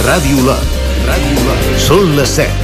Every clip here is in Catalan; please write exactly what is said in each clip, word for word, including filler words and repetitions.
Ràdio Lot. Ràdio Lot. Són les set.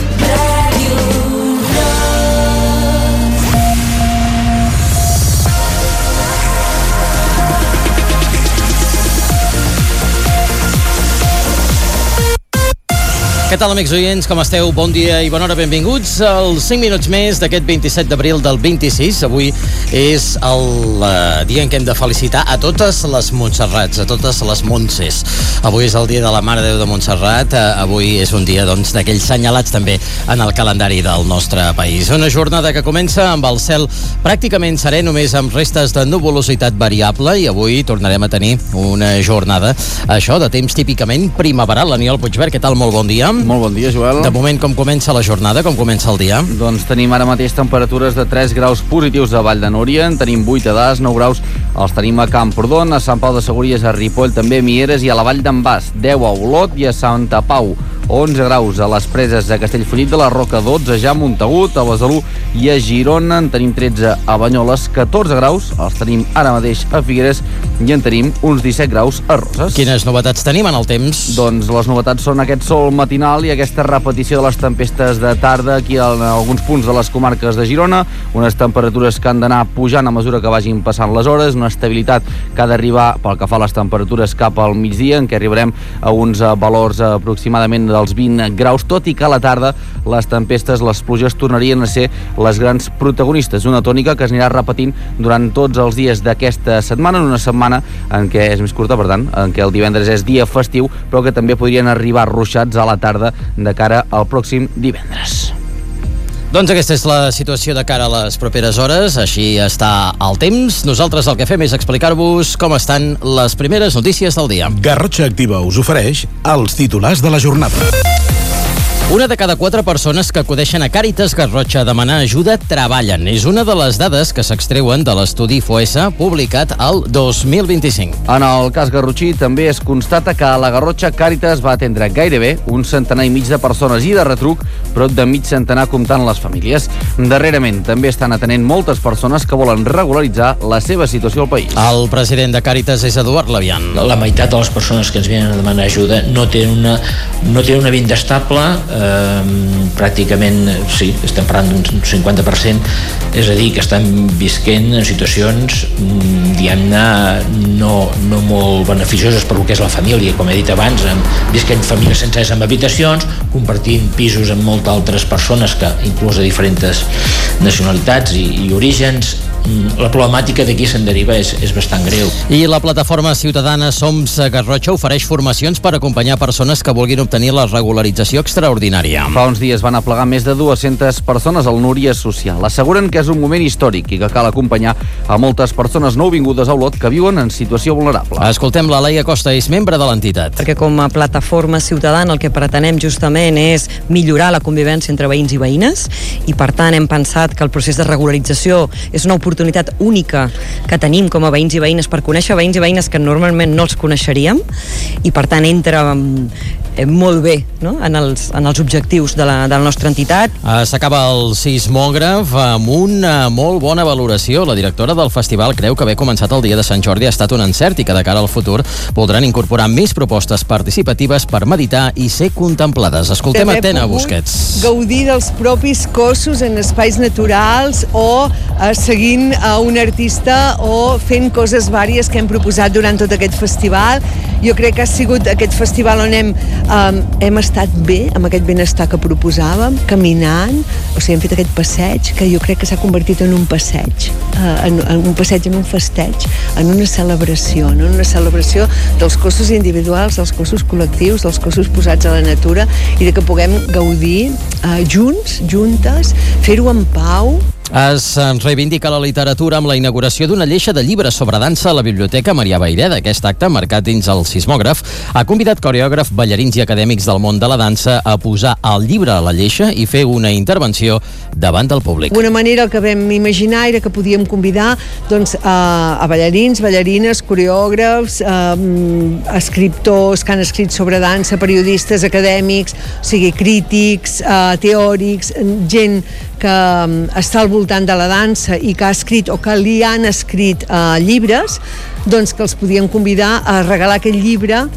Què tal, amics oients? Com esteu? Bon dia i bona hora, benvinguts als cinc minuts més d'aquest vint-i-set d'abril del vint-i-sis. Avui és el uh, dia en què hem de felicitar a totes les Montserrats, a totes les Montses. Avui és el dia de la Mare de Déu de Montserrat. Uh, avui és un dia, doncs, d'aquells senyalats també en el calendari del nostre país. Una jornada que comença amb el cel pràcticament serè, només amb restes de nuvolositat variable, i avui tornarem a tenir una jornada, això, de temps típicament primaveral. Aniol Puigvert, què tal? Molt bon dia. Molt bon dia, Joel. De moment, com comença la jornada, com comença el dia? Doncs tenim ara mateix temperatures de tres graus positius a Vall de Núria, en tenim vuit a Das, nou graus els tenim a Camprodon, a Sant Pau de Segúries, a Ripoll, també a Mieres, i a la Vall d'en Bas, deu a Olot i a Santa Pau. onze graus a les Preses de Castellfollit de la Roca, dotze ja a Montagut, a Besalú i a Girona, en tenim tretze a Banyoles, catorze graus els tenim ara mateix a Figueres i en tenim uns disset graus a Roses. Quines novetats tenim en el temps? Doncs les novetats són aquest sol matinal i aquesta repetició de les tempestes de tarda aquí en alguns punts de les comarques de Girona, unes temperatures que han d'anar pujant a mesura que vagin passant les hores, una estabilitat que ha d'arribar pel que fa a les temperatures cap al migdia, en què arribarem a uns valors aproximadament dels vint graus, tot i que a la tarda les tempestes, les pluges tornarien a ser les grans protagonistes, una tònica que es anirà repetint durant tots els dies d'aquesta setmana, en una setmana en què és més curta, per tant, en què el divendres és dia festiu, però que també podrien arribar ruixats a la tarda de cara al pròxim divendres. Doncs aquesta és la situació de cara a les properes hores, així està el temps. Nosaltres el que fem és explicar-vos com estan les primeres notícies del dia. Garrotxa Activa us ofereix els titulars de la jornada. Una de cada quatre persones que acudeixen a Càritas Garrotxa a demanar ajuda treballen. És una de les dades que s'extreuen de l'estudi Foessa publicat el dos mil vint-i-cinc. En el cas garrotxí també es constata que a la Garrotxa Càritas va atendre gairebé un centenar i mig de persones i de retruc prop de mig centenar comptant les famílies. Darrerament també estan atenent moltes persones que volen regularitzar la seva situació al país. El president de Càritas és Eduard Labian. La meitat de les persones que ens venen a demanar ajuda no tenen una, no tenen una vida estable, eh, pràcticament, sí, estem parlant d'un cinquanta per cent, és a dir, que estan visquent en situacions, diguem-ne, no, no molt beneficioses per lo que és la família, com he dit abans, visquent famílies senceres amb habitacions, compartint pisos amb moltes altres persones, que inclús de diferents nacionalitats i, i orígens. La problemàtica d'aquí se'n deriva és, és bastant greu. I la plataforma ciutadana Soms Garrotxa ofereix formacions per acompanyar persones que vulguin obtenir la regularització extraordinària. Fa uns dies van aplegar més de dues-centes persones al Núria Social. Asseguren que és un moment històric i que cal acompanyar a moltes persones nouvingudes a Olot que viuen en situació vulnerable. Escoltem la Laia Costa, és membre de l'entitat. Perquè com a plataforma ciutadana el que pretenem justament és millorar la convivència entre veïns i veïnes, i per tant hem pensat que el procés de regularització és una oportunitat única que tenim com a veïns i veïnes per conèixer veïns i veïnes que normalment no els coneixeríem, i per tant entra eh, molt bé, no?, en, els, en els objectius de la, de la nostra entitat. Uh, S'acaba el sismògraf amb una molt bona valoració. La directora del festival creu que haver començat el dia de Sant Jordi ha estat un encert i que de cara al futur voldran incorporar més propostes participatives per meditar i ser contemplades. Escoltem a Tena Busquets. Gaudir dels propis cossos en espais naturals o eh, seguint a un artista o fent coses vàries que hem proposat durant tot aquest festival. Jo crec que ha sigut aquest festival on hem, um, hem estat bé, amb aquest benestar que proposàvem, caminant, o sigui, hem fet aquest passeig que jo crec que s'ha convertit en un passeig, uh, en, en un passeig, en un festeig, en una celebració, no? Una celebració dels cossos individuals, dels cossos col·lectius, dels cossos posats a la natura, i de que puguem gaudir uh, junts, juntes, fer-ho en pau. Es reivindica la literatura amb la inauguració d'una lleixa de llibres sobre dansa a la Biblioteca Marià Vayreda. Aquest acte, marcat dins el sismògraf, ha convidat coreògraf, ballarins i acadèmics del món de la dansa a posar el llibre a la lleixa i fer una intervenció davant del públic. D'alguna manera el que vam imaginar era que podíem convidar doncs, a, a ballarins, ballarines, coreògrafs, eh, escriptors que han escrit sobre dansa, periodistes, acadèmics, o sigui, crítics, eh, teòrics, gent que està al voltant de la dansa i que ha escrit o que li han escrit eh, llibres, doncs que els podien convidar a regalar aquest llibre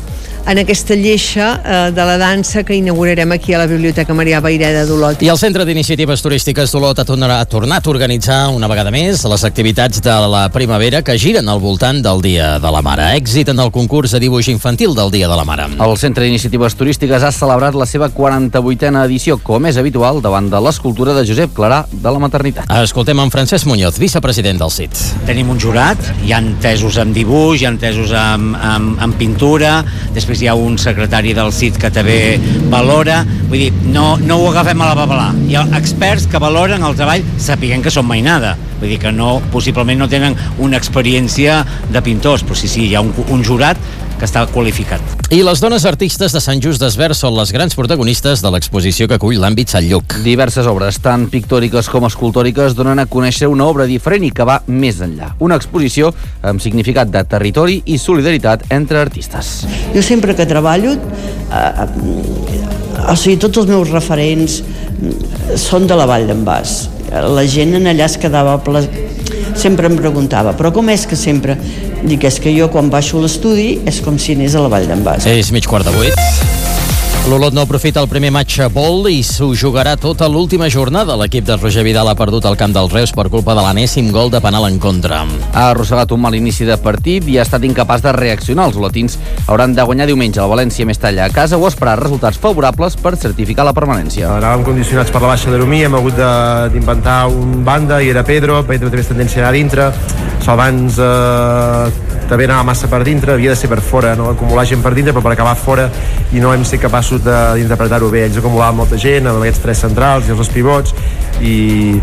en aquesta lleixa eh, de la dansa que inaugurarem aquí a la Biblioteca Marià Vayreda d'Olot. I el Centre d'Iniciatives Turístiques d'Olot ha tornat, ha tornat a organitzar una vegada més les activitats de la primavera que giren al voltant del Dia de la Mare. Èxit en el concurs de dibuix infantil del Dia de la Mare. El Centre d'Iniciatives Turístiques ha celebrat la seva quaranta-vuitena edició, com és habitual, davant de l'escultura de Josep Clarà de la Maternitat. Escoltem en Francesc Muñoz, vicepresident del C I T. Tenim un jurat, hi ha entesos amb dibuix, hi ha entesos amb, amb, amb pintura, després hi ha un secretari del C I T que també valora, vull dir, no, no ho agafem a la babalà. Hi ha experts que valoren el treball sapiguent que són mainada, vull dir que no, possiblement no tenen una experiència de pintors, però sí, sí, hi ha un, un jurat que està qualificat. I les dones artistes de Sant Just d'Esvern són les grans protagonistes de l'exposició que acull l'àmbit Sant Lluc. Diverses obres, tant pictòriques com escultòriques, donen a conèixer una obra diferent i que va més enllà. Una exposició amb significat de territori i solidaritat entre artistes. Jo sempre que treballo, eh, o sigui, tots els meus referents són de la Vall d'en Bas. La gent en allà es quedava ple... sempre em preguntava, però com és que sempre... Dic, és que jo quan baixo a l'estudi és com si anés a la Vall d'en Bas. És mig quart de vuit. L'Olot no aprofita el primer match a bol i s'ho jugarà tota l'última jornada. L'equip de Roger Vidal ha perdut el camp dels Reus per culpa de l'anèssim gol de penal en contra. Ha arrossegat un mal inici de partit i ha estat incapaç de reaccionar. Els olotins hauran de guanyar diumenge al València Mestalla a casa o esperar resultats favorables per certificar la permanència. Anàvem condicionats per la baixa d'Aromí, hem hagut d'inventar un banda i era Pedro, Pedro té més tendència a anar a dintre, Salvans eh, també anava massa per dintre, havia de ser per fora, no acumular gent per dintre, però per acabar fora i no hem set capaços d'interpretar-ho bé. Ells acumulaven molta gent amb aquests tres centrals i els dos pivots i,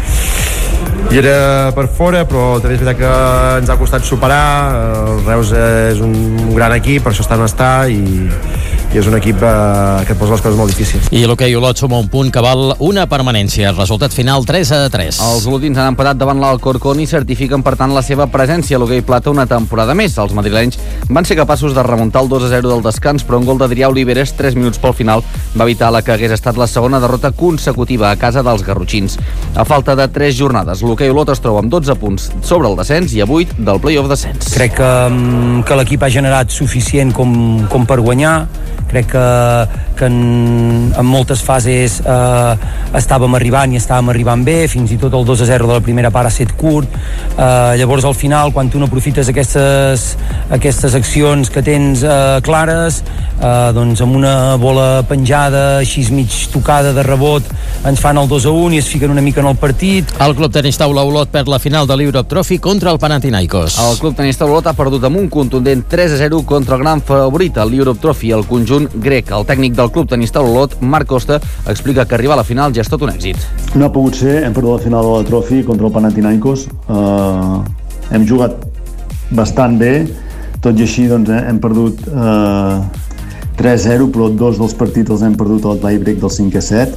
i era per fora, però també és veritat que ens ha costat superar. El Reus és un gran equip, per això està on està i, i és un equip eh, que et posa les coses molt difícils. I l'hoquei Olot suma un punt que val una permanència. Resultat final tres a tres. Els olotins han empatat davant l'Alcorcón i certifiquen per tant la seva presència a l'hoquei plata una temporada més. Els madrilenys van ser capaços de remuntar el dos a zero del descans, però un gol d'Adrià Oliveres tres minuts pel final va evitar la que hagués estat la segona derrota consecutiva a casa dels garrotxins. A falta de tres jornades, l'hoquei Olot es troba amb dotze punts sobre el descens i a vuit del play-off descens. Crec que, que l'equip ha generat suficient com, com per guanyar. Crec que, que en, en moltes fases eh, estàvem arribant i estàvem arribant bé, fins i tot el dos a zero de la primera part ha set curt. Eh, llavors al final, quan tu no aprofites aquestes, aquestes accions que tens eh, clares, eh, doncs amb una bola penjada, així mig tocada de rebot, ens fan el dos a un i es fiquen una mica en el partit. El Club Tenis Taula Olot perd la final de l'Europe Trophy contra el Panathinaikos. El Club Tenis Taula Olot ha perdut amb un contundent tres a zero contra el gran favorit a l'Europe Trophy, el conjunt grec. El tècnic del Club Tenis Taula Olot, Marc Costa, explica que arribar a la final ja és tot un èxit. No ha pogut ser, hem perdut la final de la Trophy contra el Panathinaikos. Uh, hem jugat bastant bé, tot i així doncs, hem perdut uh, tres a zero, però dos dels partits els hem perdut al tie break del cinc a set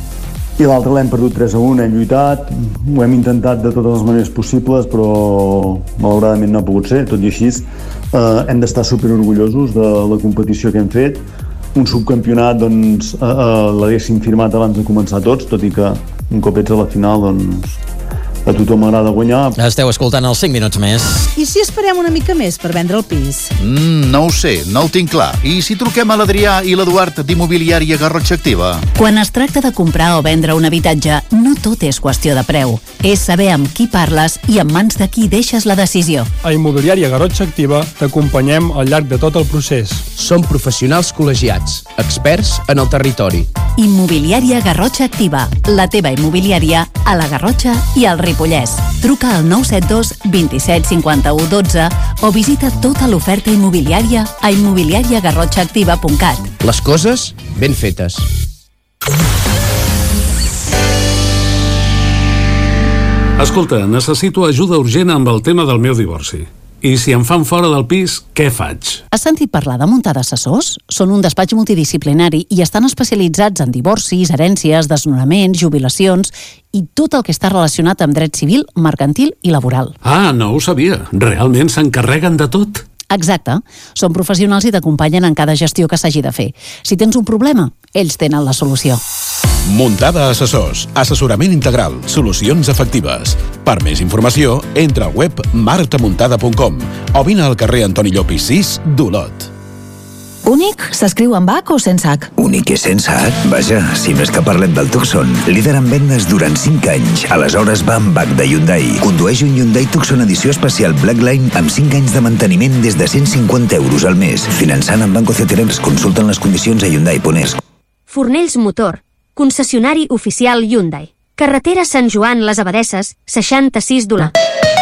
i l'altre l'hem perdut tres a un. Hem lluitat, ho hem intentat de totes les maneres possibles, però malauradament no ha pogut ser. Tot i així uh, hem d'estar superorgullosos de la competició que hem fet. Un subcampionat doncs, uh, uh, l'haguéssim firmat abans de començar tots, tot i que un cop ets a la final doncs, a tothom m'agrada guanyar. Esteu escoltant els cinc minuts més. I si esperem una mica més per vendre el pis? Mm, no ho sé, no ho tinc clar. I si truquem a l'Adrià i l'Eduard d'Immobiliària Garrotxa Activa? Quan es tracta de comprar o vendre un habitatge, no tot és qüestió de preu. És saber amb qui parles i en mans de qui deixes la decisió. A Immobiliària Garrotxa Activa t'acompanyem al llarg de tot el procés. Som professionals col·legiats, experts en el territori. Immobiliària Garrotxa Activa, la teva immobiliària a la Garrotxa i al Ripollès. Truca al nou set dos vint set cinquanta-u dotze o visita tota l'oferta immobiliària a immobiliària garrotxa activa punt cat. Les coses ben fetes. Escolta, necessito ajuda urgent amb el tema del meu divorci. I si em fan fora del pis, què faig? Has sentit parlar de Muntada Assessors? Són un despatx multidisciplinari i estan especialitzats en divorcis, herències, desnonaments, jubilacions i tot el que està relacionat amb dret civil, mercantil i laboral. Ah, no ho sabia. Realment s'encarreguen de tot? Exacte. Són professionals i t'acompanyen en cada gestió que s'hagi de fer. Si tens un problema, ells tenen la solució. Muntada Assessors. Assessorament integral. Solucions efectives. Per més informació, entra al web martamuntada punt com o vine al carrer Antoni Llopis sis d'Olot. Únic s'escriu amb H o sense H? Únic i sense H? Vaja, si no és que parlem del Tucson. Líder en vendes durant cinc anys. Aleshores va amb H de Hyundai. Condueix un Hyundai Tucson edició especial Blackline amb cinc anys de manteniment des de cent cinquanta euros al mes. Finançant amb Banco Cetrems. Consulten les condicions a Hyundai punt es. Fornells Motor, concessionari oficial Hyundai. Carretera Sant Joan, Les Abadesses, seixanta-sis Dolà.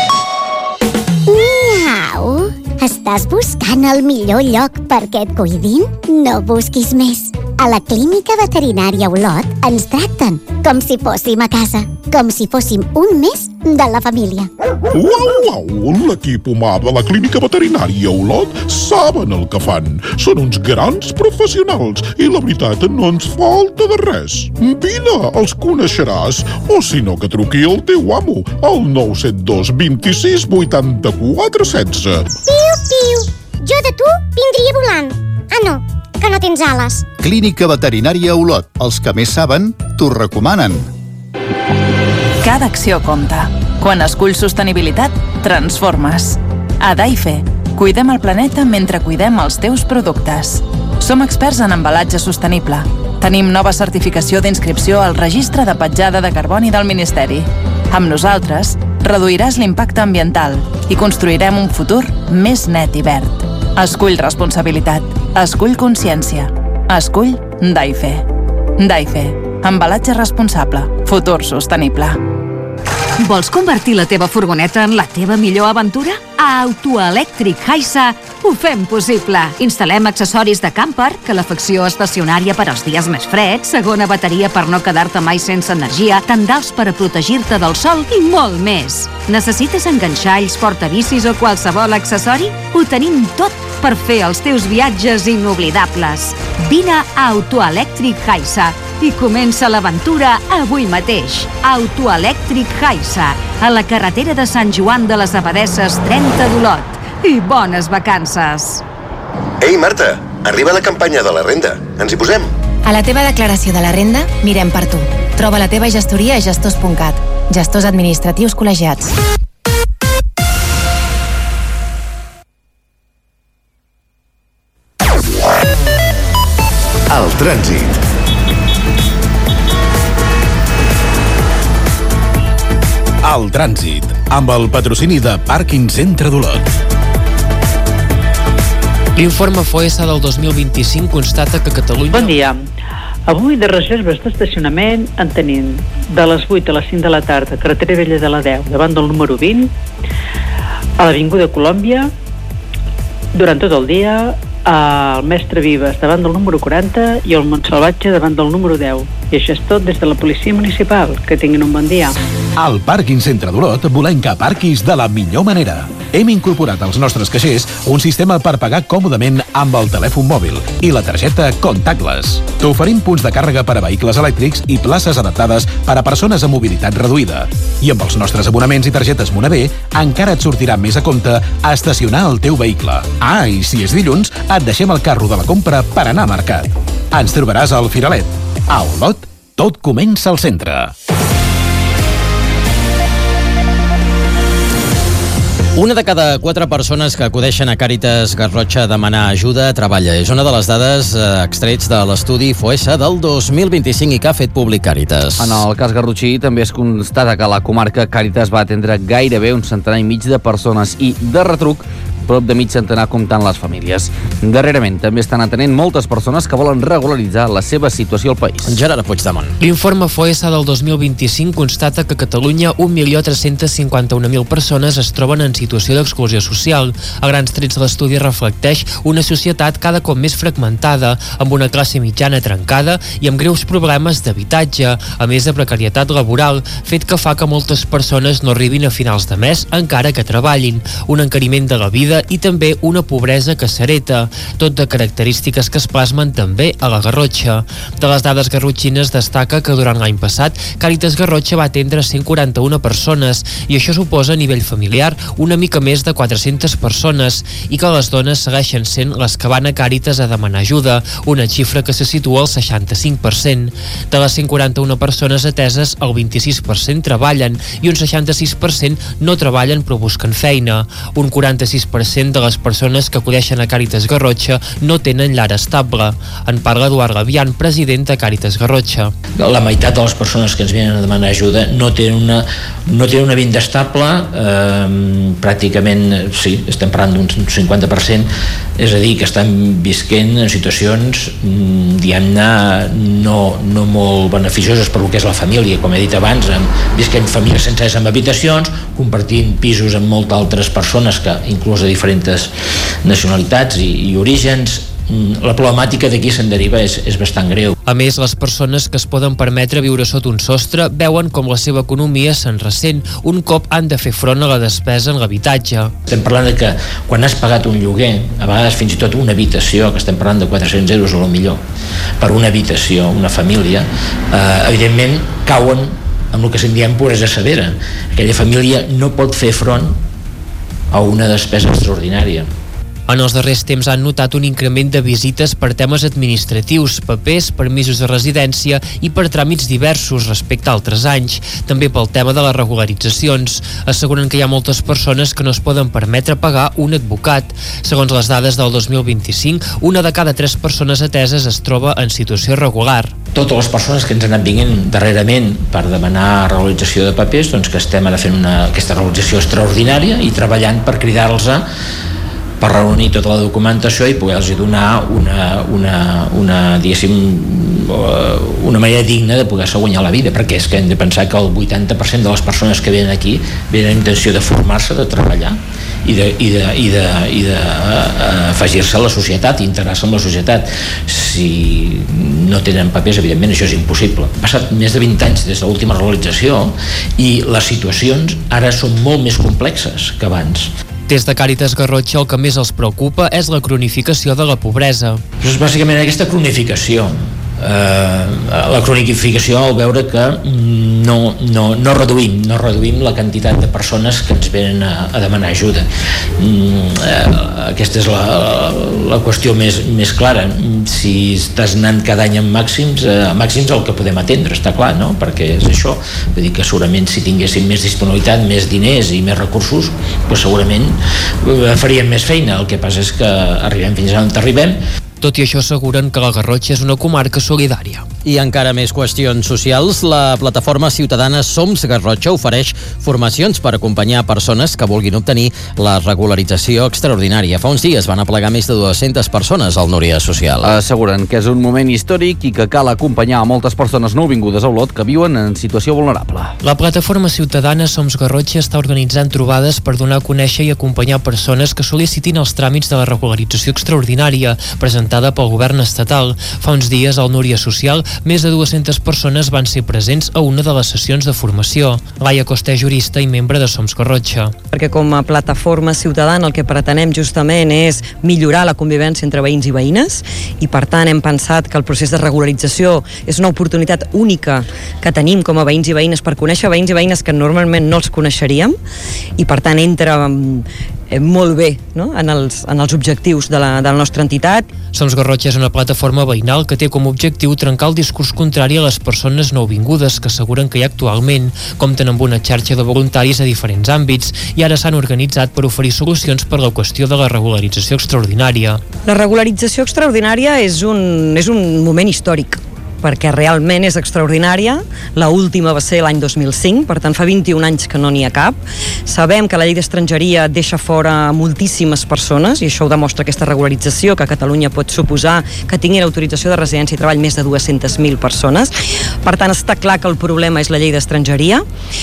Miau! Estàs buscant el millor lloc perquè et cuidin? No busquis més. A la Clínica Veterinària Olot ens tracten com si fóssim a casa, com si fóssim un més de la família. Uau, uau! L'equip humà de la Clínica Veterinària Olot saben el que fan. Són uns grans professionals i la veritat no ens falta de res. Vine, els coneixeràs. O si no, que truqui el teu amo al nou set dos vint-i-sis vuitanta-quatre setze. Piu, piu! Jo de tu vindria volant. Ah, no, que no tens ales. Clínica Veterinària Olot. Els que més saben, t'ho recomanen. Cada acció compta. Quan esculls sostenibilitat, transformes. A Daife, cuidem el planeta mentre cuidem els teus productes. Som experts en embalatge sostenible. Tenim nova certificació d'inscripció al Registre de Petjada de Carboni del Ministeri. Amb nosaltres, reduiràs l'impacte ambiental i construirem un futur més net i verd. Escull responsabilitat. Escull consciència. Escull Daife. Daife. Embalatge responsable. Futur sostenible. Vols convertir la teva furgoneta en la teva millor aventura? A Autoelèctric Haisa ho fem possible. Instal·lem accessoris de camper, calefacció estacionària per als dies més freds, segona bateria per no quedar-te mai sense energia, tendals per a protegir-te del sol i molt més. Necessites enganxalls, portabicis o qualsevol accessori? Ho tenim tot per fer els teus viatges inoblidables. Vine a Autoelèctric Haisa i comença l'aventura avui mateix. Autoelèctric Haisa, a la carretera de Sant Joan de les Abadesses trenta d'Olot. I bones vacances! Ei, Marta, arriba la campanya de la renda. Ens hi posem? A la teva declaració de la renda, mirem per tu. Troba la teva gestoria a gestors punt cat. Gestors administratius col·legiats. El trànsit. El trànsit, amb el patrocini de Pàrquing Centre d'Olot. L'informe FOESA del dos mil vint-i-cinc constata que Catalunya... Bon dia. Avui de reserves d'estacionament en tenim de les vuit a les cinc de la tarda, carretera Vella de la deu, davant del número vint, a l'Avinguda Colòmbia, durant tot el dia, al Mestre Vives davant del número quaranta i al Montsalvatge davant del número deu. I això és tot des de la Policia Municipal. Que tinguin un bon dia. Al Pàrquing Centre d'Olot volem que aparquis de la millor manera. Hem incorporat als nostres caixers un sistema per pagar còmodament amb el telèfon mòbil i la targeta contactless. T'oferim punts de càrrega per a vehicles elèctrics i places adaptades per a persones amb mobilitat reduïda. I amb els nostres abonaments i targetes Monavé encara et sortirà més a compte estacionar el teu vehicle. Ah, i si és dilluns, et deixem el carro de la compra per anar a mercat. Ens trobaràs al Firalet. A Olot, tot comença al centre. Una de cada quatre persones que acudeixen a Càritas Garrotxa a demanar ajuda treballa. És una de les dades eh, extrets de l'estudi FOESA del dos mil vint-i-cinc i que ha fet públic Càritas. En el cas garrotxí també es constata que la comarca Càritas va atendre gairebé un centenar i mig de persones i, de retruc, prop de mig centenar comptant les famílies. Darrerament també estan atenent moltes persones que volen regularitzar la seva situació al país. Gerard Puigdemont. L'informe FOESA del dos mil vint-i-cinc constata que a Catalunya un milió tres-cents cinquanta-un mil persones es troben en situació d'exclusió social. A grans trets l'estudi reflecteix una societat cada cop més fragmentada, amb una classe mitjana trencada i amb greus problemes d'habitatge, a més de precarietat laboral, fet que fa que moltes persones no arribin a finals de mes encara que treballin, un encariment de la vida i també una pobresa que s'hereta, tot de característiques que es plasmen també a la Garrotxa. De les dades garrotxines destaca que durant l'any passat Càritas Garrotxa va atendre cent quaranta-una persones i això suposa a nivell familiar una mica més de quatre-centes persones i que les dones segueixen sent les que van a Càritas a demanar ajuda, una xifra que se situa al seixanta-cinc per cent. De les cent quaranta-una persones ateses, el vint-i-sis per cent treballen i un seixanta-sis per cent no treballen però busquen feina. Un quaranta-sis per cent de les persones que acudeixen a Càritas Garrotxa no tenen llar estable. En parla Eduard Gavian, president de Càritas Garrotxa. La meitat de les persones que ens venen a demanar ajuda no tenen una, no tenen una vinda estable, eh, pràcticament, sí, estem parlant d'un cinquanta per cent, és a dir, que estan visquent en situacions, diguem-ne, no, no molt beneficioses per lo que és la família, com he dit abans, visquent famílies sencers amb habitacions, compartint pisos amb moltes altres persones, que inclús de diferents nacionalitats i, i orígens. La problemàtica d'aquí se'n deriva és, és bastant greu. A més, les persones que es poden permetre viure sota un sostre veuen com la seva economia se'n ressent un cop han de fer front a la despesa en l'habitatge. Estem parlant de que quan has pagat un lloguer, a vegades fins i tot una habitació, que estem parlant de quatre-cents euros a lo millor, per una habitació, una família, eh, evidentment cauen amb el que se'n diem pobresa severa. Aquella família no pot fer front a una despesa extraordinària. En els darrers temps han notat un increment de visites per temes administratius, papers, permisos de residència i per tràmits diversos respecte a altres anys. També pel tema de les regularitzacions. Asseguren que hi ha moltes persones que no es poden permetre pagar un advocat. Segons les dades del dos mil vint-i-cinc, una de cada tres persones ateses es troba en situació irregular. Totes les persones que ens han anat vinguent darrerament per demanar regularització de papers, doncs que estem ara fent una, aquesta regularització extraordinària i treballant per cridar-los a per reunir tota la documentació i poder-los donar una, una, una, diguéssim, una manera digna de poder-se guanyar la vida, perquè és que hem de pensar que el vuitanta per cent de les persones que venen aquí venen amb intenció de formar-se, de treballar i de, i de, i de, i de uh, afegir-se a la societat, integrar-se en la societat. Si no tenen papers, evidentment això és impossible. Han passat més de vint anys des de l'última regularització i les situacions ara són molt més complexes que abans. Des de Càritas Garrotxa el que més els preocupa és la cronificació de la pobresa. És bàsicament aquesta cronificació. Uh, la cronificació al veure que no, no, no reduïm no reduïm la quantitat de persones que ens venen a, a demanar ajuda. Uh, aquesta és la, la qüestió més, més clara. Si estàs anant cada any amb màxims, uh, màxims el que podem atendre, està clar, no? Perquè és això, vull dir que segurament si tinguéssim més disponibilitat, més diners i més recursos, doncs segurament faríem més feina. El que passa és que arribem fins on arribem. Tot i això asseguren que la Garrotxa és una comarca solidària. I encara més qüestions socials. La plataforma ciutadana Soms Garrotxa ofereix formacions per acompanyar persones que vulguin obtenir la regularització extraordinària. Fa uns dies van aplegar més de dues-centes persones al Núria Social. Asseguren que és un moment històric i que cal acompanyar a moltes persones nouvingudes a Olot que viuen en situació vulnerable. La plataforma ciutadana Soms Garrotxa està organitzant trobades per donar a conèixer i acompanyar persones que sol·licitin els tràmits de la regularització extraordinària, presentant pel govern estatal. Fa uns dies al Núria Social més de dues-centes persones van ser presents a una de les sessions de formació. Laia Costa, jurista i membre de Soms Garrotxa. Perquè com a plataforma ciutadana el que pretenem justament és millorar la convivència entre veïns i veïnes i per tant hem pensat que el procés de regularització és una oportunitat única que tenim com a veïns i veïnes per conèixer veïns i veïnes que normalment no els coneixeríem i per tant entra molt bé, no? en, els, en els objectius de la, de la nostra entitat. Soms Garrotxa és una plataforma veïnal que té com a objectiu trencar el discurs contrari a les persones nouvingudes que asseguren que hi ha actualment. Compten amb una xarxa de voluntaris a diferents àmbits i ara s'han organitzat per oferir solucions per la qüestió de la regularització extraordinària. La regularització extraordinària és un, és un moment històric perquè realment és extraordinària. La última va ser l'any dos mil cinc, per tant fa vint-i-un anys que no n'hi ha cap. Sabem que la llei d'estrangeria deixa fora moltíssimes persones i això ho demostra aquesta regularització que a Catalunya pot suposar que tingui l'autorització de residència i treball més de dues-centes mil persones. Per tant està clar que el problema és la llei d'estrangeria,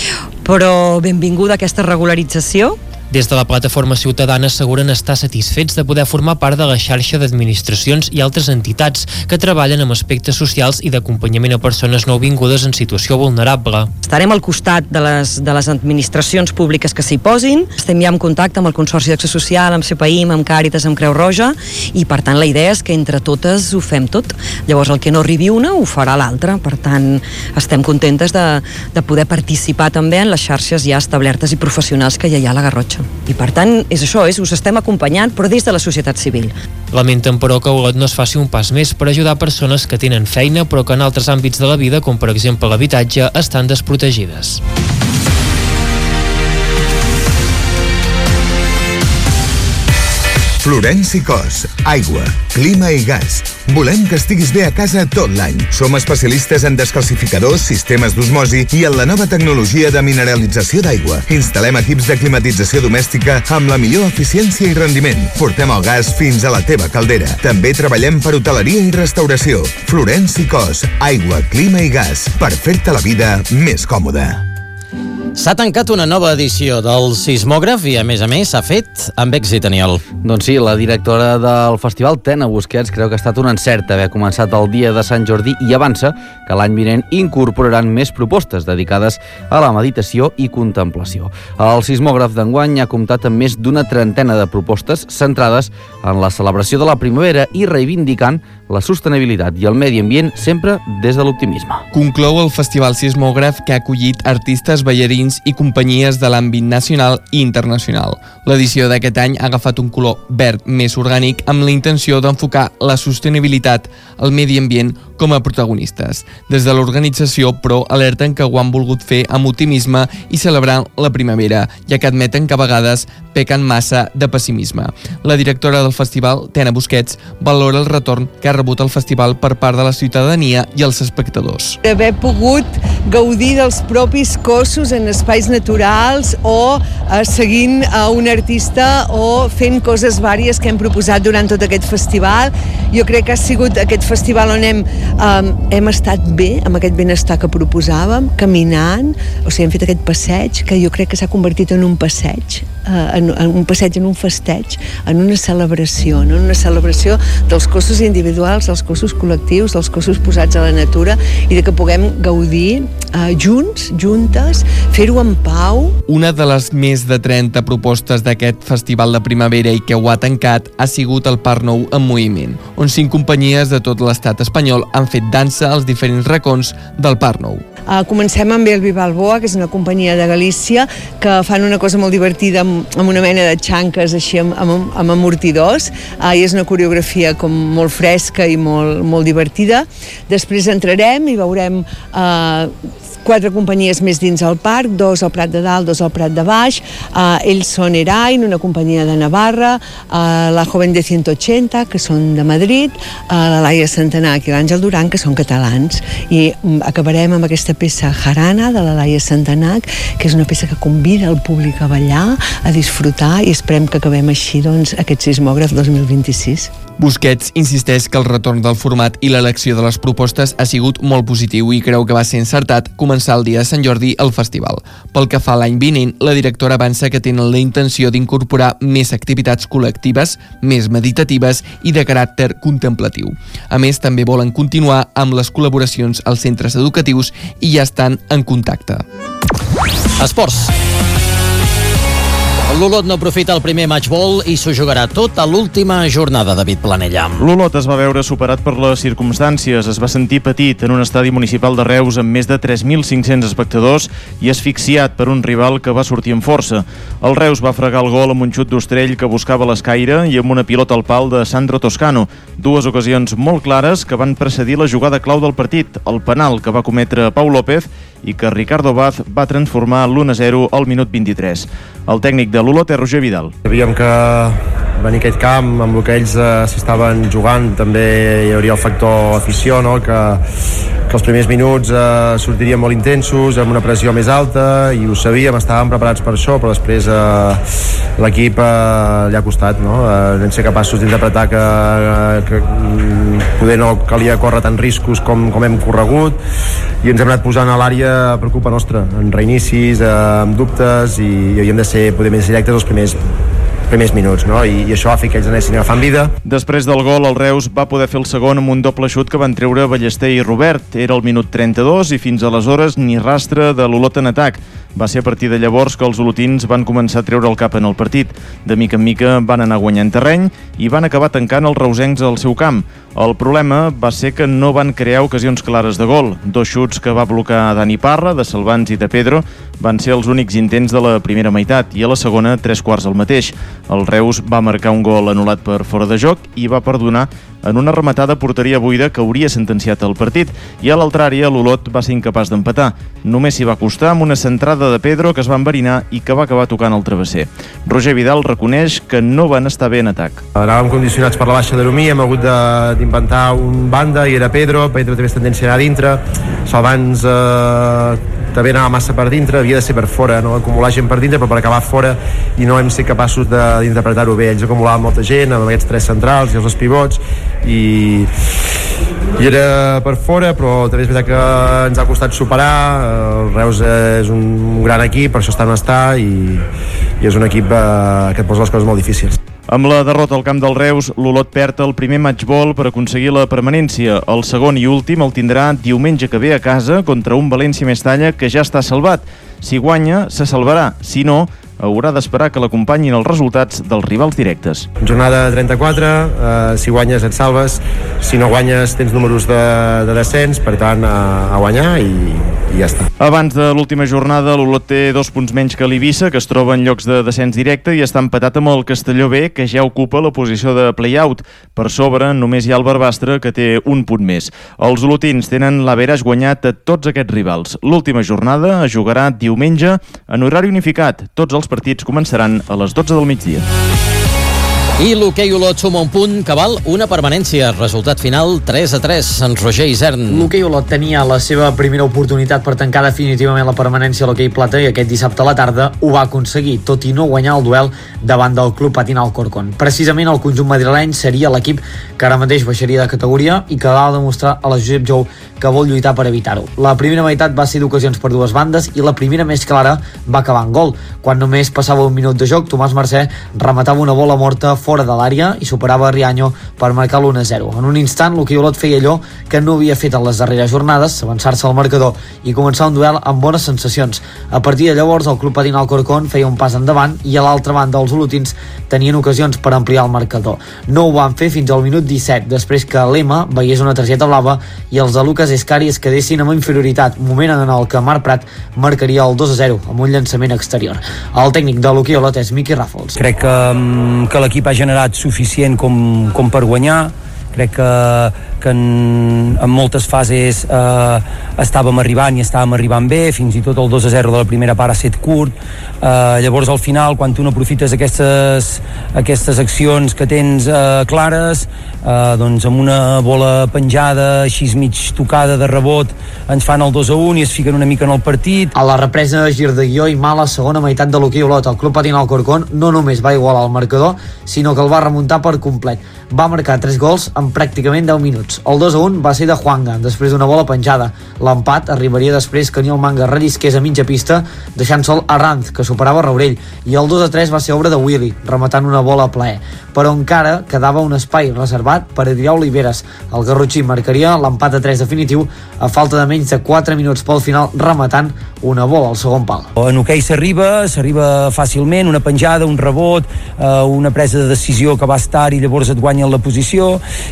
però benvinguda aquesta regularització. Des de la plataforma ciutadana asseguren estar satisfets de poder formar part de la xarxa d'administracions i altres entitats que treballen amb aspectes socials i d'acompanyament a persones nouvingudes en situació vulnerable. Estarem al costat de les, de les administracions públiques que s'hi posin. Estem ja en contacte amb el Consorci d'Acció Social, amb CEPAIM, amb Càritas, amb Creu Roja i per tant la idea és que entre totes ho fem tot. Llavors el que no arribi una ho farà l'altra. Per tant estem contentes de, de poder participar també en les xarxes ja establertes i professionals que ja hi ha a la Garrotxa. I per tant, és això, és, us estem acompanyant, però des de la societat civil. Lamenten, però, que Olot no es faci un pas més per ajudar persones que tenen feina, però que en altres àmbits de la vida, com per exemple l'habitatge, estan desprotegides. Florenci Cos, aigua, clima i gas. Volem que estiguis bé a casa tot l'any. Som especialistes en descalcificadors, sistemes d'osmosi i en la nova tecnologia de mineralització d'aigua. Instal·lem equips de climatització domèstica amb la millor eficiència i rendiment. Portem el gas fins a la teva caldera. També treballem per hoteleria i restauració. Florenci Cos, aigua, clima i gas, per fer-te la vida més còmoda. S'ha tancat una nova edició del Sismògraf i, a més a més, s'ha fet amb èxit, Aniol. Doncs sí, la directora del festival, Tena Busquets, creu que ha estat un encert haver començat el dia de Sant Jordi i avança que l'any vinent incorporaran més propostes dedicades a la meditació i contemplació. El Sismògraf d'enguany ha comptat amb més d'una trentena de propostes centrades en la celebració de la primavera i reivindicant la sostenibilitat i el medi ambient sempre des de l'optimisme. Conclou el Festival Sismògraf, que ha acollit artistes, ballarins i companyies de l'àmbit nacional i internacional. L'edició d'aquest any ha agafat un color verd més orgànic amb la intenció d'enfocar la sostenibilitat, el medi ambient, com a protagonistes. Des de l'organització, però, alerten que ho han volgut fer amb optimisme i celebrar la primavera, ja que admeten que a vegades pequen massa de pessimisme. La directora del festival, Tena Busquets, valora el retorn que ha rebut el festival per part de la ciutadania i els espectadors. Haver pogut gaudir dels propis cossos en espais naturals o eh, seguint a un artista o fent coses vàries que hem proposat durant tot aquest festival. Jo crec que ha sigut aquest festival on hem, eh, hem estat bé, amb aquest benestar que proposàvem, caminant, o sigui, hem fet aquest passeig que jo crec que s'ha convertit en un passeig, eh, en, en un passeig, en un festeig, en una celebració, no? En una celebració dels cossos individuals, dels cossos col·lectius, dels cossos posats a la natura i de que puguem gaudir eh, junts, juntes, fer-ho en pau. Una de les més de trenta propostes d'aquest festival de primavera i que ho ha tancat ha sigut el Parc Nou en moviment, on cinc companyies de tot l'estat espanyol han fet dansa als diferents racons del Parc Nou. Uh, comencem amb El Balboa, que és una companyia de Galícia que fan una cosa molt divertida amb, amb una mena de xanques així amb, amb, amb amortidors, uh, i és una coreografia com molt fresca i molt, molt divertida. Després entrarem i veurem uh, quatre companyies més dins el parc, dos al Prat de Dalt, dos al Prat de Baix. Uh, ells són Erain, una companyia de Navarra, uh, la Joven de ciento ochenta, que són de Madrid, uh, la Laia Santanac i l'Àngel Duran, que són catalans. I um, acabarem amb aquesta peça Jarana, de la Laia Santanac, que és una peça que convida el públic a ballar, a disfrutar, i esperem que acabem així, doncs, aquest Sismògraf dos mil vint-i-sis. Busquets insisteix que el retorn del format i l'elecció de les propostes ha sigut molt positiu i creu que va ser encertat començar el dia de Sant Jordi al festival. Pel que fa a l'any vinent, la directora avança que tenen la intenció d'incorporar més activitats col·lectives, més meditatives i de caràcter contemplatiu. A més, també volen continuar amb les col·laboracions als centres educatius i ja estan en contacte. Esports. L'Olot no aprofita el primer matchball i s'ho jugarà tot a l'última jornada, David Planella. L'Olot es va veure superat per les circumstàncies, es va sentir petit en un estadi municipal de Reus amb més de tres mil cinc-cents espectadors i asfixiat per un rival que va sortir amb força. El Reus va fregar el gol amb un xut d'Ostrell que buscava l'escaire i amb una pilota al pal de Sandro Toscano. Dues ocasions molt clares que van precedir la jugada clau del partit, el penal que va cometre Pau López i que Ricardo Baz va transformar l'u a zero al minut vint-i-tres. El tècnic de l'Olot és Roger Vidal. Sabíem que venir a aquest camp, amb el que ells eh, s'estaven jugant, també hi hauria el factor afició, no? que, que els primers minuts eh, sortirien molt intensos, amb una pressió més alta, i ho sabíem, estàvem preparats per això, però després eh, l'equip eh, li ha costat, no? Eh, vam ser capaços d'interpretar que, que poder no calia córrer tants riscos com, com hem corregut, i ens hem anat posant a l'àrea per culpa nostra, en reinicis, eh, amb dubtes, i, i havíem de ser poder més directes els primers primers minuts, no? I, i això va fer que ells anessin agafant vida. Després del gol, el Reus va poder fer el segon amb un doble xut que van treure Ballester i Robert. Era el minut trenta-dos i fins aleshores ni rastre de l'Olot en atac. Va ser a partir de llavors que els olotins van començar a treure el cap en el partit. De mica en mica van anar guanyant terreny i van acabar tancant els reusencs al seu camp. El problema va ser que no van crear ocasions clares de gol. Dos xuts que va blocar Dani Parra, de Salvans i de Pedro, van ser els únics intents de la primera meitat i a la segona tres quarts el mateix. El Reus va marcar un gol anul·lat per fora de joc i va perdonar en una rematada a porteria buida que hauria sentenciat el partit, i a l'altra àrea l'Olot va ser incapaç d'empatar. Només s'hi va costar amb una centrada de Pedro que es va enverinar i que va acabar tocant el travesser. Roger Vidal reconeix que no van estar bé en atac. Anàvem condicionats per la baixa d'Aromí, hem hagut d'inventar un banda i era Pedro, Pedro té més tendència a anar a dintre, Salvans eh, també anava massa per dintre, havia de ser per fora, no acumular gent per dintre, però per acabar fora i no hem sigut capaços d'interpretar-ho bé. Ells acumulaven molta gent amb aquests tres centrals i els dos pivots i, i era per fora, però també és veritat que ens ha costat superar. El Reus és un, un gran equip, per això està on està, i, i és un equip eh, que et posa les coses molt difícils. Amb la derrota al camp del Reus, l'Olot perd el primer matchball per aconseguir la permanència. El segon i últim el tindrà diumenge que ve a casa contra un València Mestalla que ja està salvat. Si guanya, se salvarà. Si no, haurà d'esperar que l'acompanyin els resultats dels rivals directes. Jornada trenta-quatre, eh, si guanyes et salves, si no guanyes tens números de, de descens, per tant a, a guanyar i, i ja està. Abans de l'última jornada, l'Olot té dos punts menys que l'Eivissa, que es troba en llocs de descens directe, i està empatat amb el Castelló B, que ja ocupa la posició de play-out. Per sobre només hi ha el Barbastre, que té un punt més. Els olotins tenen l'averaix guanyat a tots aquests rivals. L'última jornada es jugarà diumenge en horari unificat. Tots els partits començaran a les dotze del migdia. I l'hoquei Olot suma un punt que val una permanència. Resultat final tres a tres. En Roger Isern. L'hoquei Olot tenia la seva primera oportunitat per tancar definitivament la permanència a l'hoquei Plata i aquest dissabte a la tarda ho va aconseguir, tot i no guanyar el duel davant del Club Patin Alcorcón. Precisament el conjunt madrileny seria l'equip que ara mateix baixaria de categoria i que va demostrar a la Josep Jou que vol lluitar per evitar-ho. La primera meitat va ser d'ocasions per dues bandes i la primera més clara va acabar en gol. Quan només passava un minut de joc, Tomàs Mercè rematava una bola morta fora de l'àrea i superava Riaño per marcar l'u a zero. En un instant, l'hoquei Olot feia allò que no havia fet en les darreres jornades, avançar-se al marcador i començar un duel amb bones sensacions. A partir de llavors, el Club Patin Alcorcón feia un pas endavant i a l'altra banda els olotins tenien ocasions per ampliar el marcador. No ho van fer fins al minut disset, després que l'Ema veiés una targeta blava i els de Lucas Escari es quedessin amb inferioritat, moment en el que Marc Prat marcaria el dos a zero amb un llançament exterior. El tècnic de l'hoquei Olot és Miqui Ràfols. Crec que, que l'equip ha generat suficient com, com per guanyar. Crec que, que en, en moltes fases eh, estàvem arribant i estàvem arribant bé, fins i tot el dos a zero de la primera part ha set curt. Eh, llavors al final, quan tu no aprofites aquestes, aquestes accions que tens eh, clares, eh, doncs amb una bola penjada així mig tocada de rebot ens fan el dos a un i es fiquen una mica en el partit. A la represa, gir de guió i mala segona meitat de l'hoquei Olot, el Club Patin Alcorcón no només va igualar el marcador, sinó que el va remuntar per complet. Va marcar tres gols en pràcticament deu minuts. El dos a un va ser de Juanga, després d'una bola penjada. L'empat arribaria després que Niel Manga rellisqués a mitja pista, deixant sol a Ranz, que superava Raurell, i el dos a tres va ser obra de Willy, rematant una bola a plaer. Però encara quedava un espai reservat per Adrià Oliveres. El garrotxí marcaria l'empat a tres definitiu a falta de menys de quatre minuts pel final, rematant una bola al segon pal. En hoquei s'arriba, s'arriba fàcilment, una penjada, un rebot, eh, una presa de decisió que va estar i llavors et guanyen la posició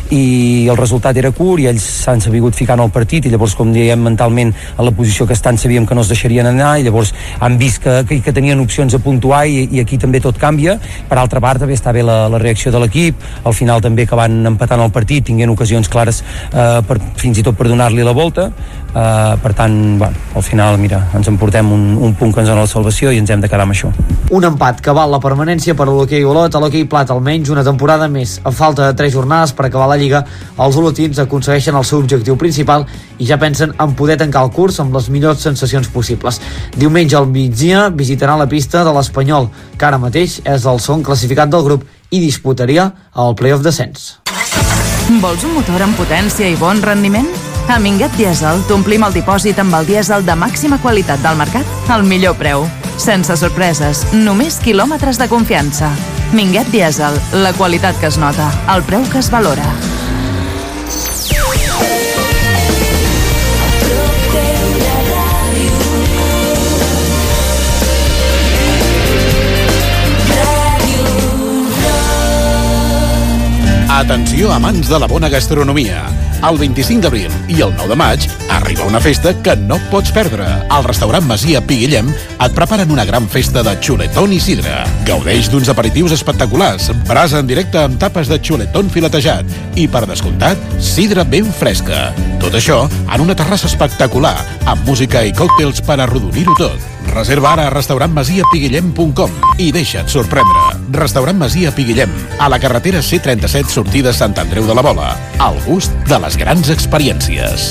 i el resultat era curt i ells s'han sabut ficar en el partit i llavors, com diem, mentalment a la posició que estan sabíem que no es deixarien anar i llavors han vist que, que, que tenien opcions a puntuar i, i aquí també tot canvia. Per altra part també està bé la, la reacció de l'equip, al final també que van empatant el partit, tinguent ocasions clares eh, per, fins i tot per donar-li la volta. Uh, per tant, bueno, al final, mira, ens emportem un, un punt que ens dona la salvació i ens hem de quedar amb això. Un empat que val la permanència per a l'hoquei Olot, a l'hoquei Plata almenys una temporada més. A falta de tres jornades per acabar la Lliga, els olotins aconsegueixen el seu objectiu principal i ja pensen en poder tancar el curs amb les millors sensacions possibles. Diumenge al migdia visitarà la pista de l'Espanyol, que ara mateix és el segon classificat del grup i disputaria el play-off descens. Vols un motor amb potència i bon rendiment? A Minguet Diesel t'omplim el dipòsit amb el dièsel de màxima qualitat del mercat al millor preu. Sense sorpreses, només quilòmetres de confiança. Minguet Diesel, la qualitat que es nota, el preu que es valora. Atenció, amants de la bona gastronomia. El vint-i-cinc d'abril i el nou de maig arriba una festa que no pots perdre. Al restaurant Masia Piguillem et preparen una gran festa de xuletón i sidra. Gaudeix d'uns aperitius espectaculars, brasa en directe amb tapes de xuletón filetejat i, per descomptat, sidra ben fresca. Tot això en una terrassa espectacular, amb música i còctels per arrodonir-ho tot. Reserva ara a restaurant masia piguillem punt com i deixa't sorprendre. Restaurant Masia Piguillem, a la carretera C trenta-set, sortida Sant Andreu de la Bola. Al gust de les grans experiències.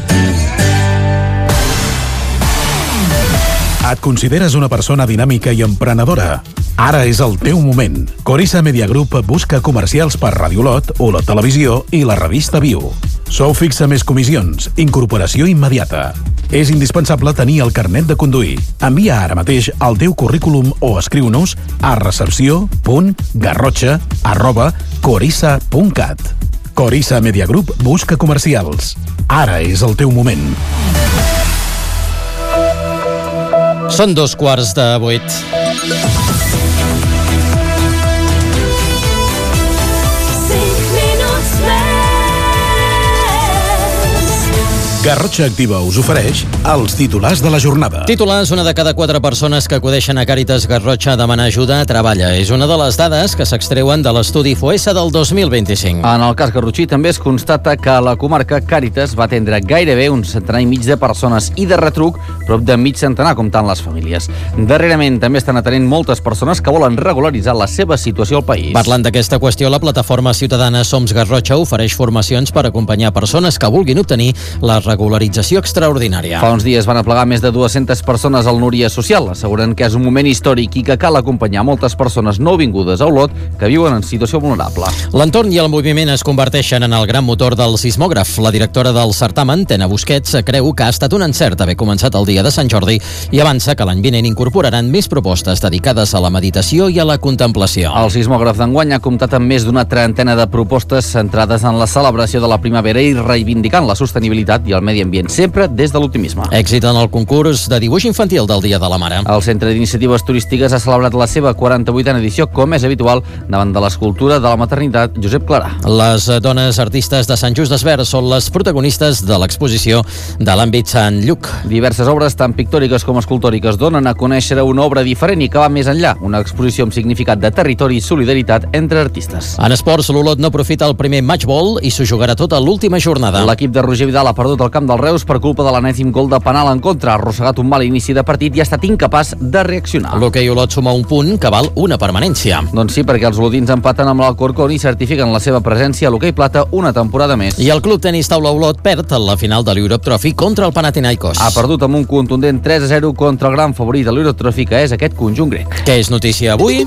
Et consideres una persona dinàmica i emprenedora? Ara és el teu moment. Corissa Media Group busca comercials per Radiolot, Olot Televisió i la revista Viu. Sou fixa més comissions, incorporació immediata. És indispensable tenir el carnet de conduir. Envia ara mateix el teu currículum o escriu-nos a recepció punt garrotxa arroba corissa punt cat. Corissa Media Group busca comercials. Ara és el teu moment. Són dos quarts de vuit. Garrotxa Activa us ofereix els titulars de la jornada. Titulars: una de cada quatre persones que acudeixen a Càritas Garrotxa a demanar ajuda treballa. És una de les dades que s'extreuen de l'estudi FOESA del dos mil vint-i-cinc. En el cas garrotxí també es constata que la comarca Càritas va atendre gairebé un centenar i mig de persones i de retruc prop de mig centenar comptant les famílies. Darrerament també estan atenent moltes persones que volen regularitzar la seva situació al país. Parlant d'aquesta qüestió, la plataforma ciutadana Soms Garrotxa ofereix formacions per acompanyar persones que vulguin obtenir la regularització extraordinària. Fa uns dies van aplegar més de dues-centes persones al Núria Social, asseguren que és un moment històric i que cal acompanyar moltes persones nouvingudes a Olot que viuen en situació vulnerable. L'entorn i el moviment es converteixen en el gran motor del sismògraf. La directora del certamen, Tena Busquets, creu que ha estat un encert haver començat el dia de Sant Jordi i avança que l'any vinent incorporaran més propostes dedicades a la meditació i a la contemplació. El sismògraf d'enguany ha comptat amb més d'una trentena de propostes centrades en la celebració de la primavera i reivindicant la sostenibilitat i el medi ambient, sempre des de l'optimisme. Èxit en el concurs de dibuix infantil del Dia de la Mare. El Centre d'Iniciatives Turístiques ha celebrat la seva quaranta-vuitena edició, com és habitual, davant de l'escultura de la maternitat Josep Clarà. Les dones artistes de Sant Just Desvern són les protagonistes de l'exposició de l'àmbit Sant Lluc. Diverses obres, tant pictòriques com escultòriques, donen a conèixer una obra diferent i que va més enllà, una exposició amb significat de territori i solidaritat entre artistes. En esports, l'Olot no aprofita el primer matchball i s'ho jugarà tota l'última jornada. L'equip de Roger Vidal ha perdut el camp del Reus per culpa de l'enèsim gol de penal en contra. Ha arrossegat un mal inici de partit i ha estat incapaç de reaccionar. L'hoquei Olot suma un punt que val una permanència. Doncs sí, perquè els olotins empaten amb l'Alcorcón i certifiquen la seva presència a l'hoquei plata una temporada més. I el club tenis taula Olot perd en la final de l'Europe Trophy contra el Panathinaikos. Ha perdut amb un contundent tres a zero contra el gran favorit de l'Europe Trophy, que és aquest conjunt grec. Què és notícia avui?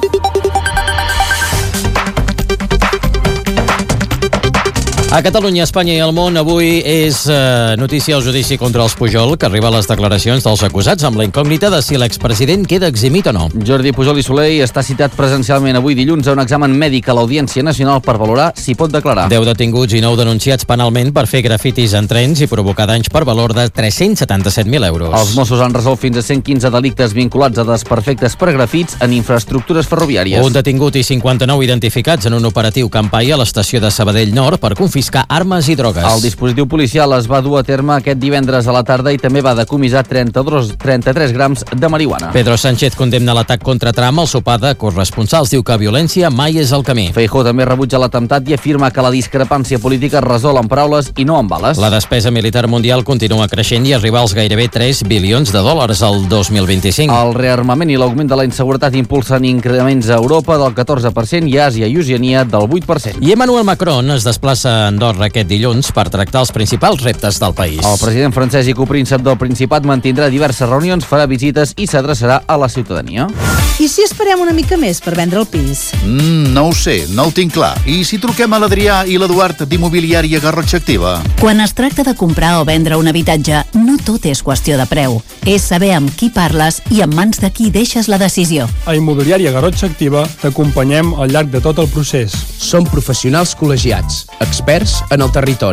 A Catalunya, Espanya i el món, avui és eh, notícia el judici contra els Pujol, que arriba a les declaracions dels acusats amb la incògnita de si l'expresident queda eximit o no. Jordi Pujol i Soler està citat presencialment avui dilluns a un examen mèdic a l'Audiència Nacional per valorar si pot declarar. Deu detinguts i nou denunciats penalment per fer grafitis en trens i provocar danys per valor de tres-cents setanta-set mil euros. Els Mossos han resolt fins a cent quinze delictes vinculats a desperfectes per grafits en infraestructures ferroviàries. Un detingut i cinquanta-nou identificats en un operatiu Campai a l'estació de Sabadell Nord per confiscar armes i drogues. El dispositiu policial es va dur a terme aquest divendres a la tarda i també va decomissar trenta-dos, trenta-tres grams de marihuana. Pedro Sánchez condemna l'atac contra Trump al sopar de corresponsals. Diu que violència mai és el camí. Feijóo també rebutja l'atemptat i afirma que la discrepància política es resol amb paraules i no amb bales. La despesa militar mundial continua creixent i arriba als gairebé tres bilions de dòlars al dos mil vint-i-cinc. El rearmament i l'augment de la inseguretat impulsen increments a Europa del catorze per cent i a Àsia i Oceania del vuit per cent. I Emmanuel Macron es desplaça a Andorra aquest dilluns per tractar els principals reptes del país. El president francès i copríncep del Principat mantindrà diverses reunions, farà visites i s'adreçarà a la ciutadania. I si esperem una mica més per vendre el pis? Mm, no ho sé, no ho tinc clar. I si truquem a l'Adrià i l'Eduard d'Immobiliària Garrotxa Activa? Quan es tracta de comprar o vendre un habitatge, no tot és qüestió de preu. És saber amb qui parles i en mans de qui deixes la decisió. A Immobiliària Garrotxa Activa t'acompanyem al llarg de tot el procés. Som professionals col·legiats, experts en el territori.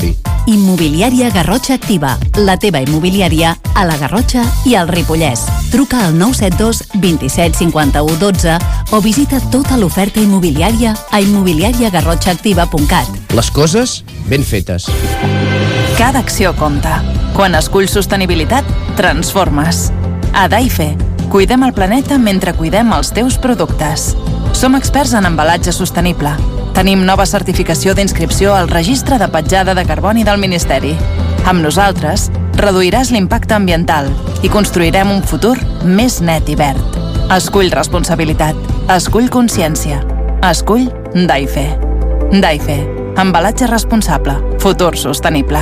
Immobiliària Garrotxa Activa, la teva immobiliària a la Garrotxa i al Ripollès. Truca al nou set dos vint set cinquanta-u dotze o visita tota l'oferta immobiliària a immobiliària garrotxa activa punt cat. Les coses ben fetes. Cada acció compta. Quan esculls sostenibilitat, transformes. A Daife, cuidem el planeta mentre cuidem els teus productes. Som experts en embalatge sostenible. Tenim nova certificació d'inscripció al Registre de Petjada de Carboni del Ministeri. Amb nosaltres, reduiràs l'impacte ambiental i construirem un futur més net i verd. Escull responsabilitat. Escull consciència. Escull Daife. Daife. Embalatge responsable. Futur sostenible.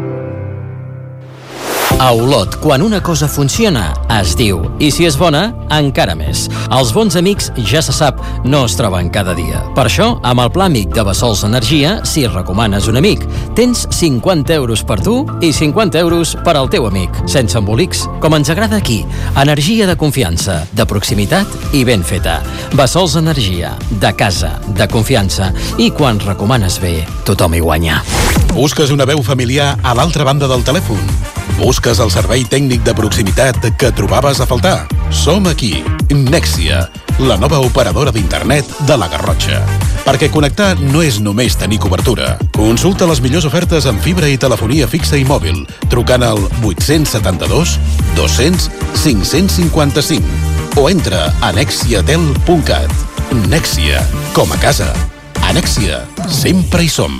A Olot, quan una cosa funciona, es diu. I si és bona, encara més. Els bons amics, ja se sap, no es troben cada dia. Per això, amb el Pla Amic de Bassols Energia, si recomanes un amic, tens cinquanta euros per tu i cinquanta euros per al teu amic. Sense embolics, com ens agrada aquí. Energia de confiança, de proximitat i ben feta. Bassols Energia, de casa, de confiança. I quan recomanes bé, tothom hi guanya. Busques una veu familiar a l'altra banda del telèfon? Busques el servei tècnic de proximitat que trobaves a faltar? Som aquí, Nexia, la nova operadora d'internet de la Garrotxa. Perquè connectar no és només tenir cobertura. Consulta les millors ofertes en fibra i telefonia fixa i mòbil, trucant al vuit set dos, dos-cents, cinc-cents cinquanta-cinc o entra a nexiatel punt cat. Nexia, com a casa. A Nexia, sempre hi som.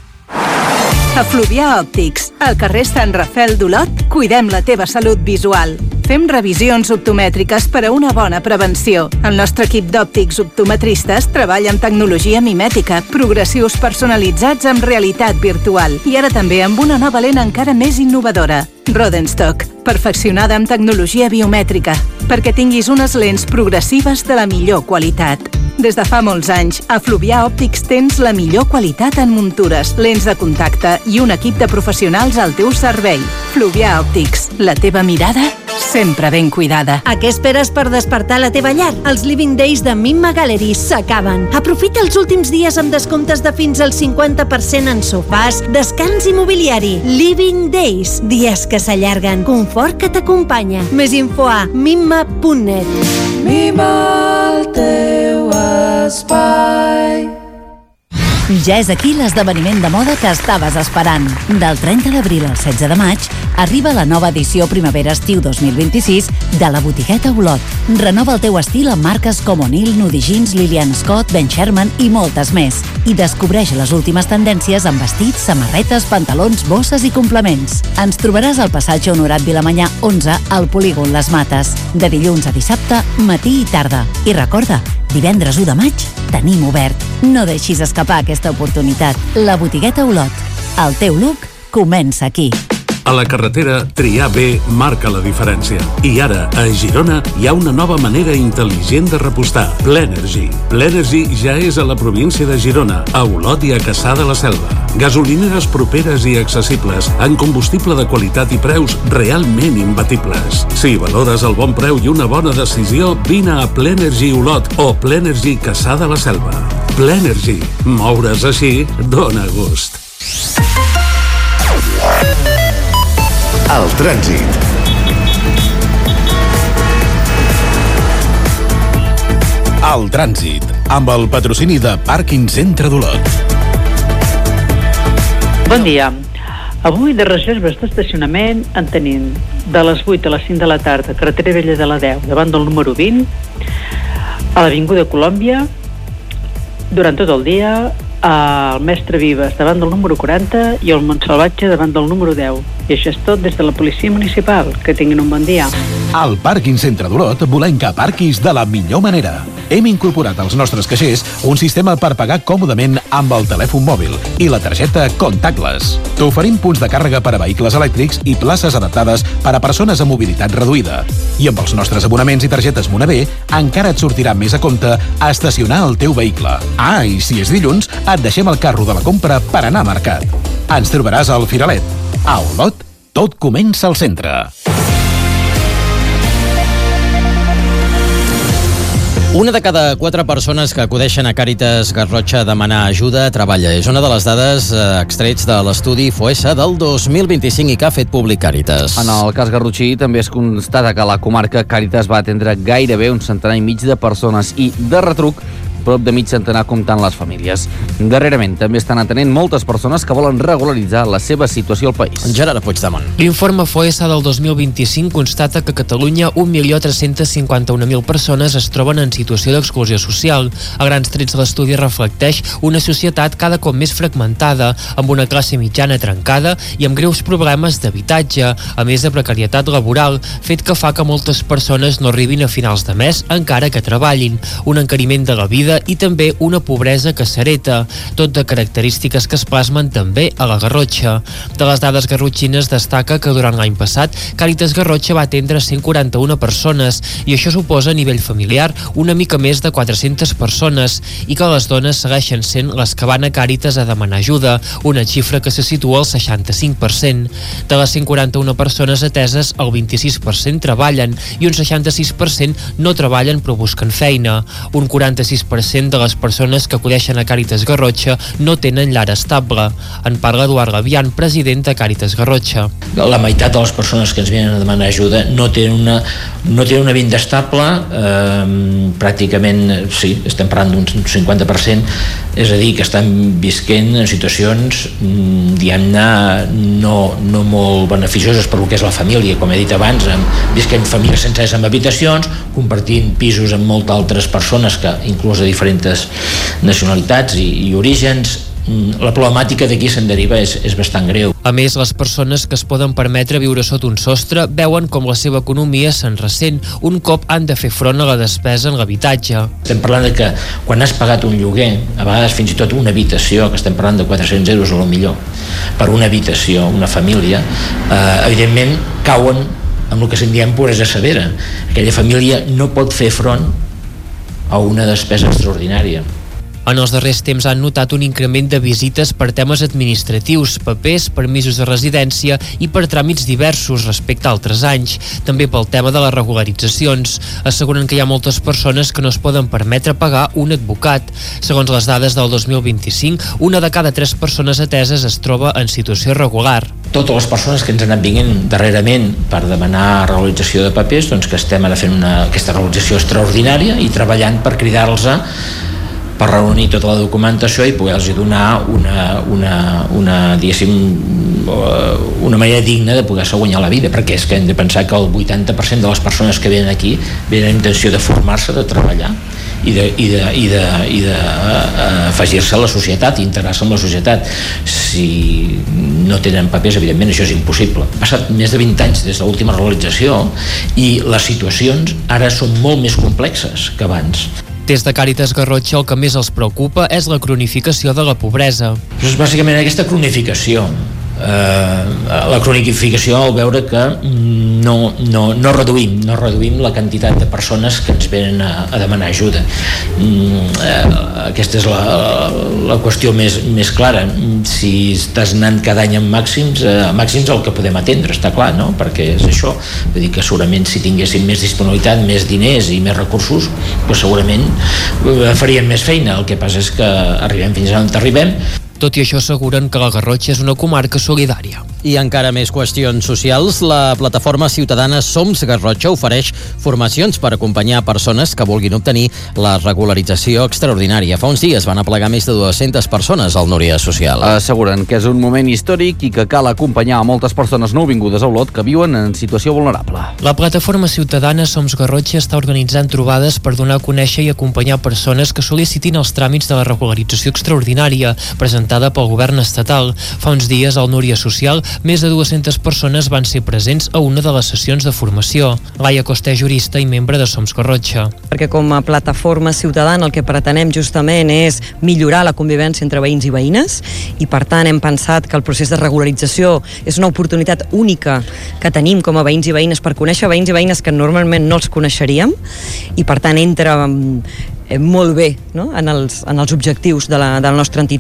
A Fluvià Òptics, al carrer Sant Rafel d'Olot, cuidem la teva salut visual. Fem revisions optomètriques per a una bona prevenció. El nostre equip d'òptics optometristes treballa amb tecnologia mimètica, progressius personalitzats amb realitat virtual i ara també amb una nova lent encara més innovadora. Rodenstock, perfeccionada amb tecnologia biomètrica, perquè tinguis unes lents progressives de la millor qualitat. Des de fa molts anys, a Fluvià Òptics tens la millor qualitat en muntures, lents de contacte i un equip de professionals al teu servei. Fluvià Òptics, la teva mirada sempre ben cuidada. A què esperes per despertar la teva llar? Els Living Days de Mimma Gallery s'acaben. Aprofita els últims dies amb descomptes de fins al cinquanta per cent en sofàs, descans i mobiliari. Living Days, dies que s'allarguen, confort que t'acompanya. Més info a mimma punt net. Mima el teu espai. Ja és aquí l'esdeveniment de moda que estaves esperant. Del trenta d'abril al setze de maig arriba la nova edició Primavera-Estiu dos mil vint-i-sis de la botigueta Olot. Renova el teu estil amb marques com O'Neill, Nudie, Lilian Scott, Ben Sherman i moltes més. I descobreix les últimes tendències en vestits, samarretes, pantalons, bosses i complements. Ens trobaràs al passatge Honorat Vilamanyà onze al polígon Les Mates. De dilluns a dissabte, matí i tarda. I recorda, divendres u de maig tenim obert. No deixis escapar aquesta oportunitat. La botigueta Olot. El teu look comença aquí. A la carretera, triar bé marca la diferència. I ara, a Girona, hi ha una nova manera intel·ligent de repostar. Plenergy. Plenergy ja és a la província de Girona, a Olot i a Cassà de la Selva. Gasolineres properes i accessibles, amb combustible de qualitat i preus realment imbatibles. Si valores el bon preu i una bona decisió, vine a Plenergy Olot o Plenergy Cassà de la Selva. Plenergy. Moure's així dóna gust. El trànsit. El trànsit, amb el patrocini de Pàrquing Centre d'Olot. Bon dia. Avui de reserves d'estacionament en tenim de les vuit a les cinc de la tarda, carretera Vella de la deu, davant del número vint, a l'Avinguda Colòmbia, durant tot el dia, al Mestre Vives davant del número quaranta i al Montsalvatge davant del número deu. I això és tot des de la Policia Municipal. Que tinguin un bon dia. Al Pàrquing Centre d'Olot volem que aparquis de la millor manera. Hem incorporat als nostres caixers un sistema per pagar còmodament amb el telèfon mòbil i la targeta Contactless. T'oferim punts de càrrega per a vehicles elèctrics i places adaptades per a persones amb mobilitat reduïda. I amb els nostres abonaments i targetes Monavé encara et sortirà més a compte estacionar el teu vehicle. Ah, i si és dilluns, et deixem el carro de la compra per anar a mercat. Ens trobaràs al Firalet. A Olot, tot comença al centre. Una de cada quatre persones que acudeixen a Càritas Garrotxa a demanar ajuda treballa. És una de les dades eh, extrets de l'estudi FOESA del dos mil vint-i-cinc i que ha fet públic Càritas. En el cas garrotxí també es constata que la comarca Càritas va atendre gairebé un centenar i mig de persones i, de retruc, prop de mig centenar comptant les famílies. Darrerament també estan atenent moltes persones que volen regularitzar la seva situació al país. Gerard Puigdemont. L'informe FOESA del dos mil vint-i-cinc constata que a Catalunya un milió tres-cents cinquanta-un mil persones es troben en situació d'exclusió social. A grans trets l'estudi reflecteix una societat cada cop més fragmentada, amb una classe mitjana trencada i amb greus problemes d'habitatge, a més de precarietat laboral, fet que fa que moltes persones no arribin a finals de mes encara que treballin, un encariment de la vida i també una pobresa que s'hereta, tot de característiques que es plasmen també a la Garrotxa. De les dades garrotxines destaca que durant l'any passat Càritas Garrotxa va atendre cent quaranta-una persones i això suposa a nivell familiar una mica més de quatre-centes persones i que les dones segueixen sent les que van a Càritas a demanar ajuda, una xifra que se situa al seixanta-cinc per cent. De les cent quaranta-una persones ateses, el vint-i-sis per cent treballen i un seixanta-sis per cent no treballen però busquen feina. Un quaranta-sis per cent de les persones que acudeixen a Càritas Garrotxa no tenen llar estable. En parla Eduard Gavian, president de Càritas Garrotxa. La meitat de les persones que ens venen a demanar ajuda no tenen una, no tenen una vida estable, eh, pràcticament, sí, estem parlant d'un cinquanta per cent, és a dir, que estan visquent en situacions, diguem-ne, no, no molt beneficioses per lo que és la família, com he dit abans, visquent famílies sencers amb habitacions, compartint pisos amb moltes altres persones que inclús de diferents nacionalitats i, i orígens. La problemàtica d'aquí se'n deriva és, és bastant greu. A més, les persones que es poden permetre viure sota un sostre veuen com la seva economia se'n ressent un cop han de fer front a la despesa en l'habitatge. Estem parlant de que quan has pagat un lloguer, a vegades fins i tot una habitació, que estem parlant de quatre-cents euros a lo millor, per una habitació, una família, eh, evidentment cauen amb el que se'n diem pobresa severa. Aquella família no pot fer front a una despesa extraordinària. En els darrers temps han notat un increment de visites per temes administratius, papers, permisos de residència i per tràmits diversos respecte a altres anys. També pel tema de les regularitzacions. Asseguren que hi ha moltes persones que no es poden permetre pagar un advocat. Segons les dades del dos mil vint-i-cinc, una de cada tres persones ateses es troba en situació irregular. Totes les persones que ens han anat vinguent darrerament per demanar regularització de papers, doncs que estem ara fent una, aquesta regularització extraordinària i treballant per cridar-los a per reunir tota la documentació i poder-los donar una, una, una, diguéssim, una manera digna de poder-se guanyar la vida, perquè és que hem de pensar que el vuitanta per cent de les persones que venen aquí venen amb intenció de formar-se, de treballar i de, i de, i de, i de uh, afegir-se a la societat, integrar-se en la societat. Si no tenen papers, evidentment això és impossible. Ha passat més de vint anys des de l'última regularització i les situacions ara són molt més complexes que abans. Des de Càritas Garrotxa el que més els preocupa és la cronificació de la pobresa. És bàsicament aquesta cronificació. Eh, la cronificació al veure que no, no, no reduïm no reduïm la quantitat de persones que ens venen a, a demanar ajuda. Eh, aquesta és la, la qüestió més, més clara. Si estàs anant cada any amb màxims, eh, màxims el que podem atendre, està clar, no? Perquè és això. Vull dir que segurament si tinguéssim més disponibilitat, més diners i més recursos, doncs segurament faríem més feina. El que passa és que arribem fins on arribem. Tot i això asseguren que la Garrotxa és una comarca solidària. I encara més qüestions socials, la plataforma ciutadana Soms Garrotxa ofereix formacions per acompanyar persones que vulguin obtenir la regularització extraordinària. Fa uns dies van aplegar més de dues-centes persones al Núria Social. Asseguren que és un moment històric i que cal acompanyar a moltes persones nouvingudes a Olot que viuen en situació vulnerable. La plataforma ciutadana Soms Garrotxa està organitzant trobades per donar a conèixer i acompanyar persones que sol·licitin els tràmits de la regularització extraordinària, presentada pel govern estatal. Fa uns dies al Núria Social més de dues-centes persones van ser presents a una de les sessions de formació. Laia Costa, jurista i membre de Soms Garrotxa. Perquè com a plataforma ciutadana el que pretenem justament és millorar la convivència entre veïns i veïnes i per tant hem pensat que el procés de regularització és una oportunitat única que tenim com a veïns i veïnes per conèixer veïns i veïnes que normalment no els coneixeríem i per tant entra molt bé, no? en, els, en els objectius de la, de la nostra entitat.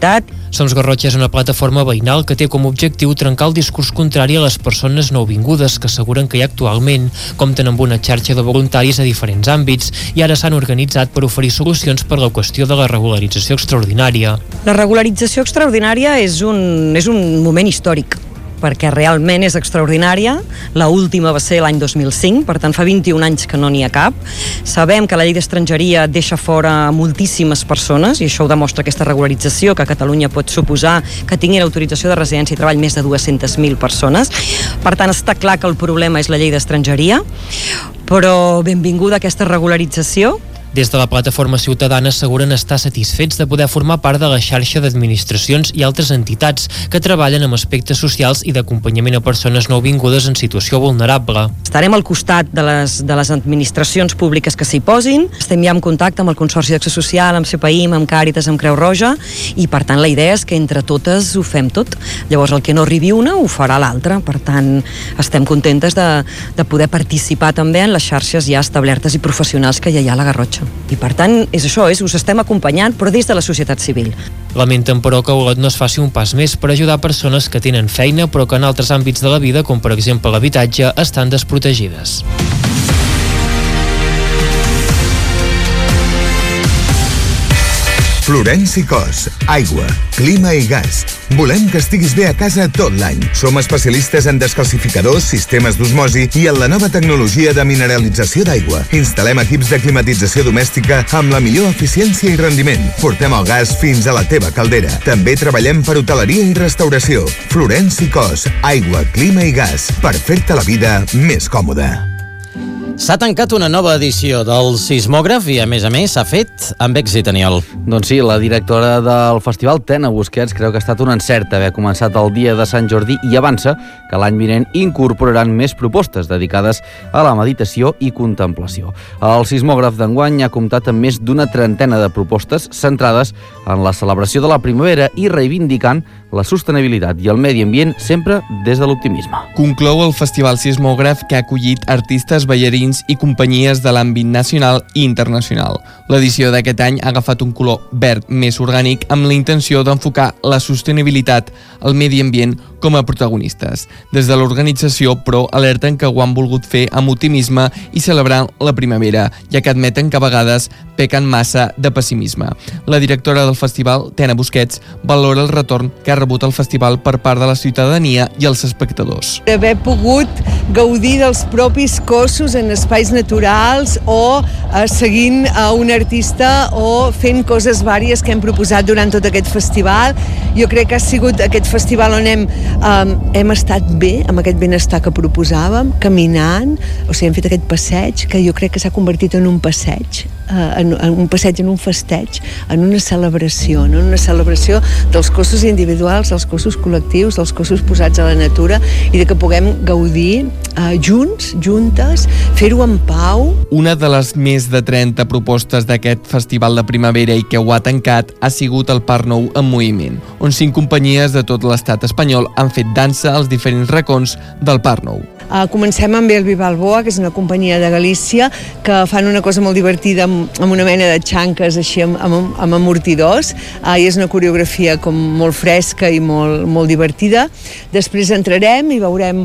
Soms Garrotxa és una plataforma veïnal que té com a objectiu trencar el discurs contrari a les persones nouvingudes que asseguren que hi ha actualment. Compten amb una xarxa de voluntaris a diferents àmbits i ara s'han organitzat per oferir solucions per la qüestió de la regularització extraordinària. La regularització extraordinària és un, és un moment històric, perquè realment és extraordinària. La última va ser l'any dos mil cinc, per tant fa vint-i-un anys que no n'hi ha cap. Sabem que la llei d'estrangeria deixa fora moltíssimes persones i això ho demostra aquesta regularització, que a Catalunya pot suposar que tinguin autorització de residència i treball més de dues-centes mil persones. Per tant, està clar que el problema és la llei d'estrangeria, però benvinguda aquesta regularització. Des de la plataforma ciutadana asseguren estar satisfets de poder formar part de la xarxa d'administracions i altres entitats que treballen amb aspectes socials i d'acompanyament a persones nouvingudes en situació vulnerable. Estarem al costat de les, de les administracions públiques que s'hi posin. Estem ja en contacte amb el Consorci d'Acció Social, amb CEPAIM, amb Càritas, amb Creu Roja, i per tant la idea és que entre totes ho fem tot. Llavors el que no arribi una ho farà l'altra. Per tant, estem contentes de, de poder participar també en les xarxes ja establertes i professionals que ja hi ha a la Garrotxa. I per tant, és això, és, us estem acompanyant, però des de la societat civil. Lamenten, però, que Olot no es faci un pas més per ajudar persones que tenen feina, però que en altres àmbits de la vida, com per exemple l'habitatge, estan desprotegides. Florenci Cos, aigua, clima i gas. Volem que estiguis bé a casa tot l'any. Som especialistes en descalcificadors, sistemes d'osmosi i en la nova tecnologia de mineralització d'aigua. Instal·lem equips de climatització domèstica amb la millor eficiència i rendiment. Portem el gas fins a la teva caldera. També treballem per hoteleria i restauració. Florenci Cos, aigua, clima i gas, per fer-te la vida més còmoda. S'ha tancat una nova edició del Sismògraf i, a més a més, s'ha fet amb èxit, Aniol. Doncs sí, la directora del festival, Tena Busquets, creu que ha estat un encert haver començat el dia de Sant Jordi i avança que l'any vinent incorporaran més propostes dedicades a la meditació i contemplació. El Sismògraf d'enguany ha comptat amb més d'una trentena de propostes centrades en la celebració de la primavera i reivindicant la sostenibilitat i el medi ambient sempre des de l'optimisme. Conclou el Festival Sismògraf, que ha acollit artistes, ballarins i companyies de l'àmbit nacional i internacional. L'edició d'aquest any ha agafat un color verd més orgànic amb la intenció d'enfocar la sostenibilitat, el medi ambient, com a protagonistes. Des de l'organització, però, alerten que ho han volgut fer amb optimisme i celebrant la primavera, ja que admeten que a vegades pequen massa de pessimisme. La directora del festival, Tena Busquets, valora el retorn que ha rebut el festival per part de la ciutadania i els espectadors. Haver pogut gaudir dels propis cossos en espais naturals o eh, seguint a un artista o fent coses vàries que hem proposat durant tot aquest festival. Jo crec que ha sigut aquest festival on hem Um, hem estat bé, amb aquest benestar que proposàvem, caminant, o sigui, hem fet aquest passeig, que jo crec que s'ha convertit en un passeig, uh, en, en un passeig, en un festeig, en una celebració, no? En una celebració dels cossos individuals, dels cossos col·lectius, dels cossos posats a la natura, i de que puguem gaudir uh, junts, juntes, fer-ho en pau. Una de les més de trenta propostes d'aquest festival de primavera i que ho ha tancat ha sigut el Parc Nou en moviment, on cinc companyies de tot l'estat espanyol han fet dansa als diferents racons del Parc Nou. Uh, comencem amb El Balboa, que és una companyia de Galícia que fan una cosa molt divertida amb, amb una mena de xanques així amb, amb, amb amortidors, uh, i és una coreografia com molt fresca i molt, molt divertida. Després entrarem i veurem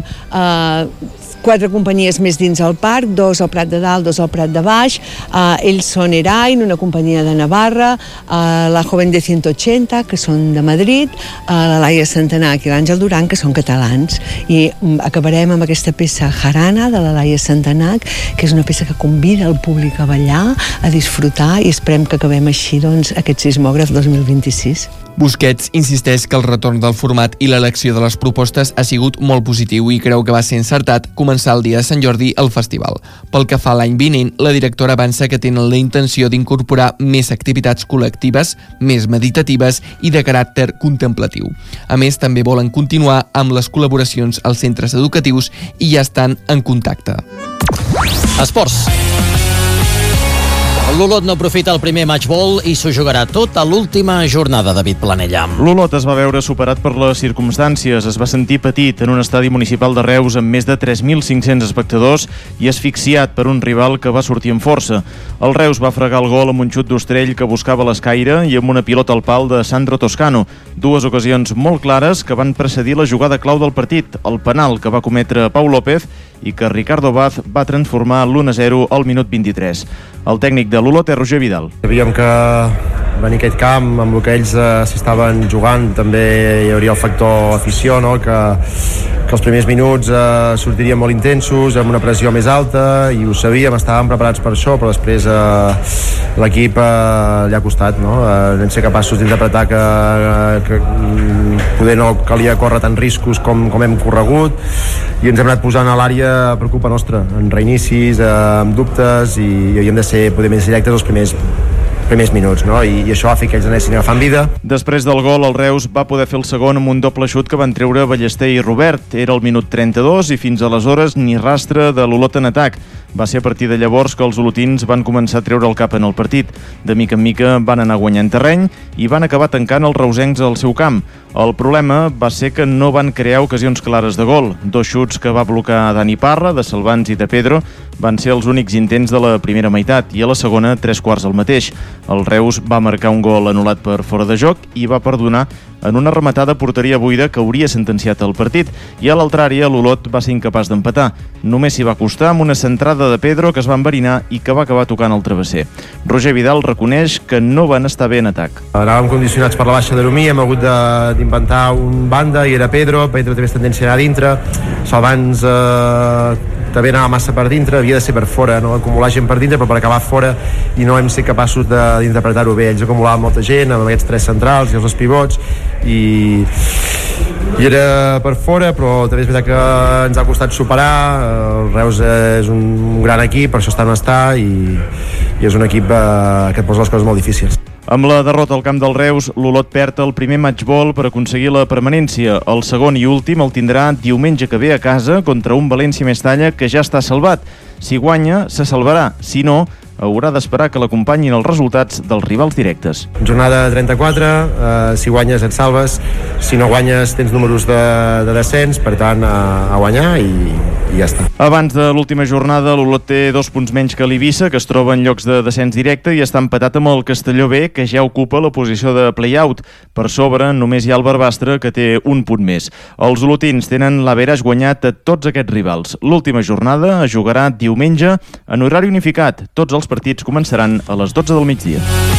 uh, quatre companyies més dins el parc, dos al Prat de Dalt, dos al Prat de Baix. Uh, ells són Erain, una companyia de Navarra, uh, la Joven de ciento ochenta, que són de Madrid, uh, la Laia Santanac i l'Àngel Duran, que són catalans. I um, acabarem amb aquesta peça Jarana, de la Laia Santanac, que és una peça que convida el públic a ballar, a disfrutar, i esperem que acabem així, doncs, aquest Sismògraf dos mil vint-i-sis. Busquets insisteix que el retorn del format i l'elecció de les propostes ha sigut molt positiu i creu que va ser encertat començar el dia de Sant Jordi al festival. Pel que fa a l'any vinent, la directora avança que tenen la intenció d'incorporar més activitats col·lectives, més meditatives i de caràcter contemplatiu. A més, també volen continuar amb les col·laboracions als centres educatius i ja estan en contacte. Esports. L'Olot no aprofita el primer matchball i s'ho jugarà tot a l'última jornada, David Planella. L'Olot es va veure superat per les circumstàncies, es va sentir petit en un estadi municipal de Reus amb més de tres mil cinc-cents espectadors i asfixiat per un rival que va sortir amb força. El Reus va fregar el gol amb un xut d'Ostrell que buscava l'escaire i amb una pilota al pal de Sandro Toscano. Dues ocasions molt clares que van precedir la jugada clau del partit, el penal que va cometre Pau López i que Ricardo Vaz va transformar l'u a zero al minut vint-i-tres. El tècnic de l'Olot és Roger Vidal. Sabíem que venir a aquest camp, amb el que ells eh, s'hi estaven jugant, també hi hauria el factor afició, no? que, que els primers minuts eh, sortirien molt intensos, amb una pressió més alta, i ho sabíem, estàvem preparats per això, però després eh, l'equip eh, li ha costat, no? Eh, vam ser capaços d'interpretar que, que poder no calia córrer tants riscos com, com hem corregut, i ens hem anat posant a l'àrea per culpa nostra, en reinicis, eh, amb dubtes, i, i havíem de ser poder més directes els primers primers minuts, no? I, i això va fer que ells anessin agafant vida. Després del gol, el Reus va poder fer el segon amb un doble xut que van treure Ballester i Robert. Era el minut trenta-dos i fins aleshores ni rastre de l'Olot en atac. Va ser a partir de llavors que els olotins van començar a treure el cap en el partit. De mica en mica van anar guanyant terreny i van acabar tancant els reusencs al seu camp. El problema va ser que no van crear ocasions clares de gol. Dos xuts que va blocar Dani Parra, de Salvans i de Pedro, van ser els únics intents de la primera meitat, i a la segona tres quarts el mateix. El Reus va marcar un gol anul·lat per fora de joc i va perdonar en una rematada a porteria buida que hauria sentenciat el partit, i a l'altra àrea l'Olot va ser incapaç d'empatar. Només s'hi va costar amb una centrada de Pedro que es va enverinar i que va acabar tocant el travesser. Roger Vidal reconeix que no van estar bé en atac. Anàvem condicionats per la baixa d'Aromí, hem hagut d'inventar un banda i era Pedro, Pedro té més tendència a anar a dintre, Salvans eh, també anava massa per dintre, havia de ser per fora, no acumular gent per dintre, però per acabar fora, i no hem set capaços d'interpretar-ho bé. Ells acumulaven molta gent amb aquests tres centrals i els dos pivots, i, i era per fora, però també és veritat que ens ha costat superar. El Reus és un gran equip, per això està on està, i, i és un equip eh, que et posa les coses molt difícils. Amb la derrota al camp del Reus, l'Olot perd el primer matchball per aconseguir la permanència. El segon i últim el tindrà diumenge que ve a casa contra un València Mestalla que ja està salvat. Si guanya, se salvarà. Si no, haurà d'esperar que l'acompanyin els resultats dels rivals directes. Jornada trenta-quatre, eh, si guanyes et salves, si no guanyes tens números de, de descens, per tant a, a guanyar i, i ja està. Abans de l'última jornada, l'Olot té dos punts menys que l'Eivissa, que es troba en llocs de descens directe, i està empatat amb el Castelló B, que ja ocupa la posició de play-out. Per sobre només hi ha el Barbastre, que té un punt més. Els olotins tenen l'averaix guanyat a tots aquests rivals. L'última jornada es jugarà diumenge en horari unificat. Tots els partits començaran a les dotze del migdia.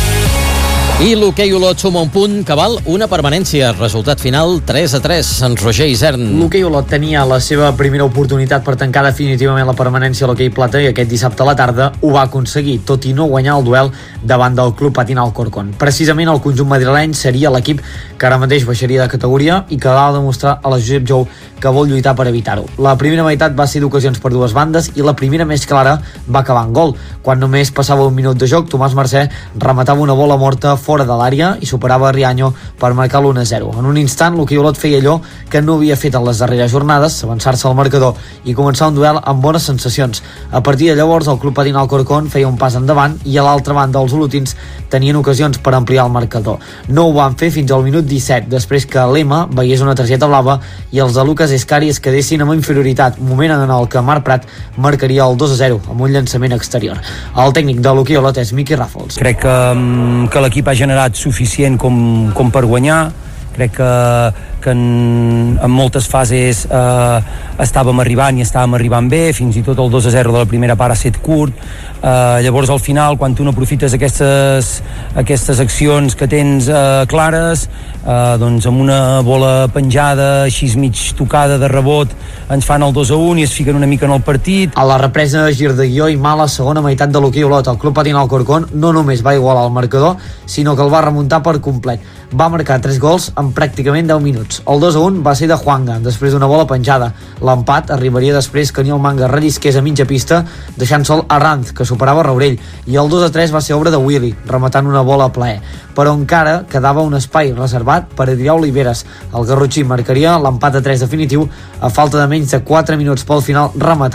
I l'hoquei Olot suma un punt que val una permanència. Resultat final tres a tres. En Roger Isern. L'hoquei Olot tenia la seva primera oportunitat per tancar definitivament la permanència a l'hoquei plata, i aquest dissabte a la tarda ho va aconseguir, tot i no guanyar el duel davant del club Patin Alcorcón. Precisament el conjunt madrileny seria l'equip que ara mateix baixaria de categoria i que va demostrar a la Josep Jou que vol lluitar per evitar-ho. La primera meitat va ser d'ocasions per dues bandes i la primera més clara va acabar en gol. Quan només passava un minut de joc, Tomàs Mercè rematava una bola morta fora de l'àrea i superava Riaño per marcar l'u a zero. En un instant, l'hoquei Olot feia allò que no havia fet en les darreres jornades, avançar-se al marcador i començar un duel amb bones sensacions. A partir de llavors, el club Patin Alcorcón feia un pas endavant i a l'altra banda els olotins tenien ocasions per ampliar el marcador. No ho van fer fins al minut disset, després que l'Ema veiés una targeta blava i els de Lucas Escari es quedessin amb inferioritat, moment en el que Marc Prat marcaria el dos a zero amb un llançament exterior. El tècnic de l'hoquei Olot és Miqui Ràfols. Crec que, que l'equip ha generat suficient com, com per guanyar. Crec que, que en, en moltes fases eh, estàvem arribant i estàvem arribant bé, fins i tot el dos a zero de la primera part ha set curt. Eh, llavors al final, quan tu no aprofites aquestes, aquestes accions que tens eh, clares, eh, doncs amb una bola penjada així mig tocada de rebot ens fan el dos a un i es fiquen una mica en el partit. A la represa, gir de guió i mala segona meitat de l'hoquei Olot, el club Patin Alcorcón no només va igualar el marcador, sinó que el va remuntar per complet. Va marcar tres gols en pràcticament deu minuts. El dos a un va ser de Juanga, després d'una bola penjada. L'empat arribaria després que Nil Manga rellisqués a mitja pista, deixant sol a Ranz, que superava Raurell, i el dos a tres va ser obra de Willy, rematant una bola a plaer. Però encara quedava un espai reservat per Adrià Oliveres. El garrotxí marcaria l'empat a tres definitiu a falta de menys de quatre minuts pel final, rematant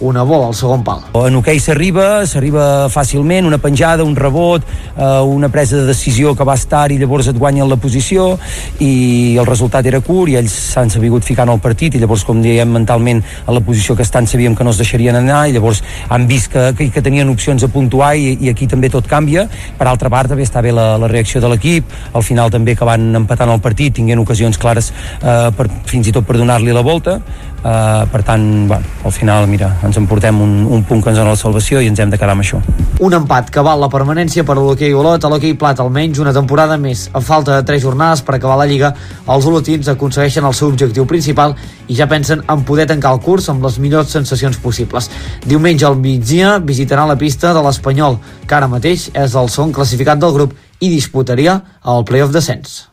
una bola al segon pal. En hoquei s'arriba, s'arriba fàcilment, una penjada, un rebot, eh, una presa de decisió que va estar i llavors et guanyen la posició, i el resultat era curt i ells s'han sabut ficar en el partit, i llavors, com diem, mentalment en la posició que estan sabíem que no es deixarien anar, i llavors han vist que, que, que tenien opcions a puntuar, i, i aquí també tot canvia. Per altra part, també està bé la, la reacció de l'equip, al final també que van empatant el partit, tinguent ocasions clares eh, per, fins i tot per donar-li la volta. Uh, per tant, bueno, al final, mira, ens emportem un, un punt que ens dona la salvació i ens hem de quedar amb això. Un empat que val la permanència per a l'hoquei Olot, a l'hoquei Plata almenys una temporada més. A falta de tres jornades per acabar la Lliga, els olotins aconsegueixen el seu objectiu principal i ja pensen en poder tancar el curs amb les millors sensacions possibles. Diumenge al migdia visitarà la pista de l'Espanyol, que ara mateix és el segon classificat del grup i disputaria el play-off descens.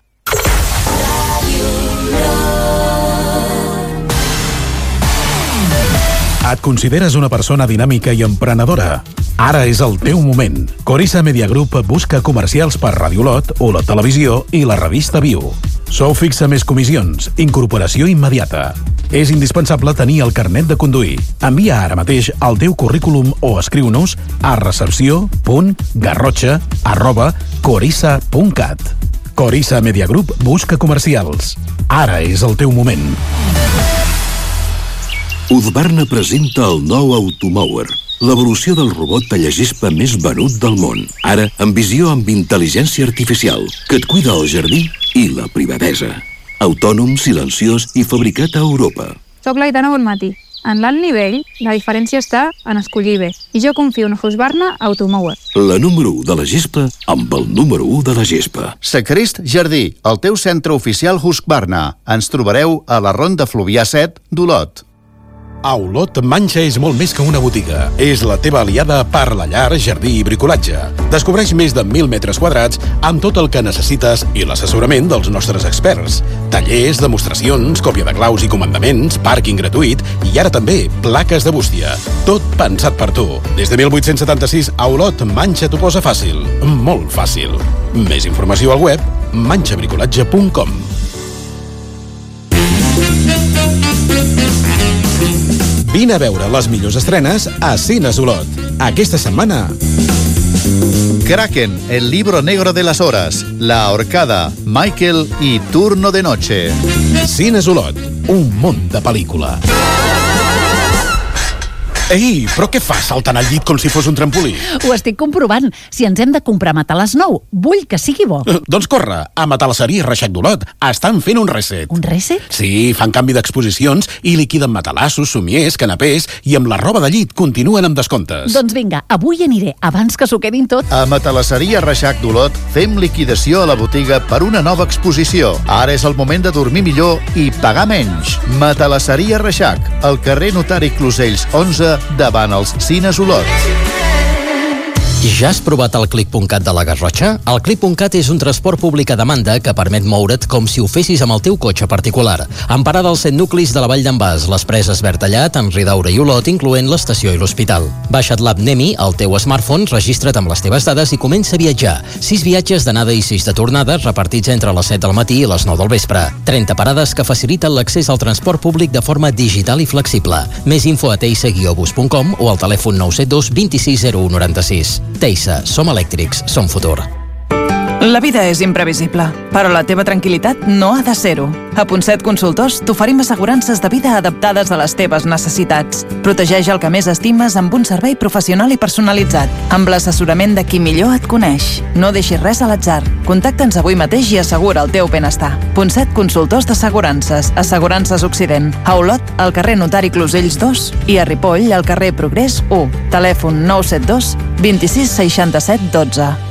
Et consideres una persona dinàmica i emprenedora? Ara és el teu moment. Corissa Media Group busca comercials per Ràdio Olot, Olot Televisió i la revista Viu. Sou fixa més comissions, incorporació immediata. És indispensable tenir el carnet de conduir. Envia ara mateix el teu currículum o escriu-nos a recepció punt garrotxa arroba corissa punt cat. Corissa Media Group busca comercials. Ara és el teu moment. Husqvarna presenta el nou Automower, l'evolució del robot tallagespa més venut del món. Ara, amb visió amb intel·ligència artificial, que et cuida el jardí i la privadesa. Autònom, silenciós i fabricat a Europa. Soc l'Aitana Bonmatí. En l'alt nivell, la diferència està en escollir bé. I jo confio en Husqvarna Automower. La número u de la gespa amb el número u de la gespa. Sacrist Jardí, el teu centre oficial Husqvarna. Ens trobareu a la Ronda Fluvià set d'Olot. A Olot, Manxa és molt més que una botiga. És la teva aliada per la llar, jardí i bricolatge. Descobreix més de mil metres quadrats amb tot el que necessites i l'assessorament dels nostres experts. Tallers, demostracions, còpia de claus i comandaments, pàrquing gratuït i ara també plaques de bústia. Tot pensat per tu. Des de mil vuit-cents setanta-sis a Olot, Manxa t'ho posa fàcil. Molt fàcil. Més informació al web manxa bricolatge punt com. Vine a veure les millors estrenes a Cines Olot. Aquesta setmana... Kraken, el libro negro de las horas, La ahorcada, Michael y Turno de noche. Cines Olot, un món de pel·lícula. Ei, però què fas saltant al llit com si fos un trampolí? Ho estic comprovant. Si ens hem de comprar matalàs nou, vull que sigui bo. Uh, doncs corre, a Matalasseria Reixac d'Olot estan fent un reset. Un reset? Sí, fan canvi d'exposicions i liquiden matalassos, somiers, canapés i amb la roba de llit continuen amb descomptes. Doncs vinga, avui aniré, abans que s'ho quedin tot. A Matalasseria Reixac d'Olot fem liquidació a la botiga per una nova exposició. Ara és el moment de dormir millor i pagar menys. Matalasseria Reixac, al carrer Notari Closells onze, davant els Cines Olot. Ja has provat el clic punt cat de la Garrotxa? El clic punt cat és un transport públic a demanda que permet moure't com si ho fessis amb el teu cotxe particular. Amb parada als set nuclis de la Vall d'en Bas, les Preses Bertallat, en Ridaura i Olot, incloent l'estació i l'hospital. Baixa't l'app Nemi al teu smartphone, registra't amb les teves dades i comença a viatjar. Sis viatges d'anada i sis de tornada, repartits entre les set del matí i les nou del vespre. trenta parades que faciliten l'accés al transport públic de forma digital i flexible. Més info a teisa guió bus punt com o al telèfon nou set dos vint sis zero u noranta-sis. Teisa, som elèctrics, som futur. La vida és imprevisible, però la teva tranquil·litat no ha de ser-ho. A Ponset Consultors t'oferim assegurances de vida adaptades a les teves necessitats. Protegeix el que més estimes amb un servei professional i personalitzat, amb l'assessorament de qui millor et coneix. No deixis res a l'atzar. Contacta'ns avui mateix i assegura el teu benestar. Ponset Consultors d'Assegurances, Assegurances Occident. A Olot, al carrer Notari Closells dos i a Ripoll, al carrer Progrés u. Telèfon nou set dos vint sis seixanta-set dotze.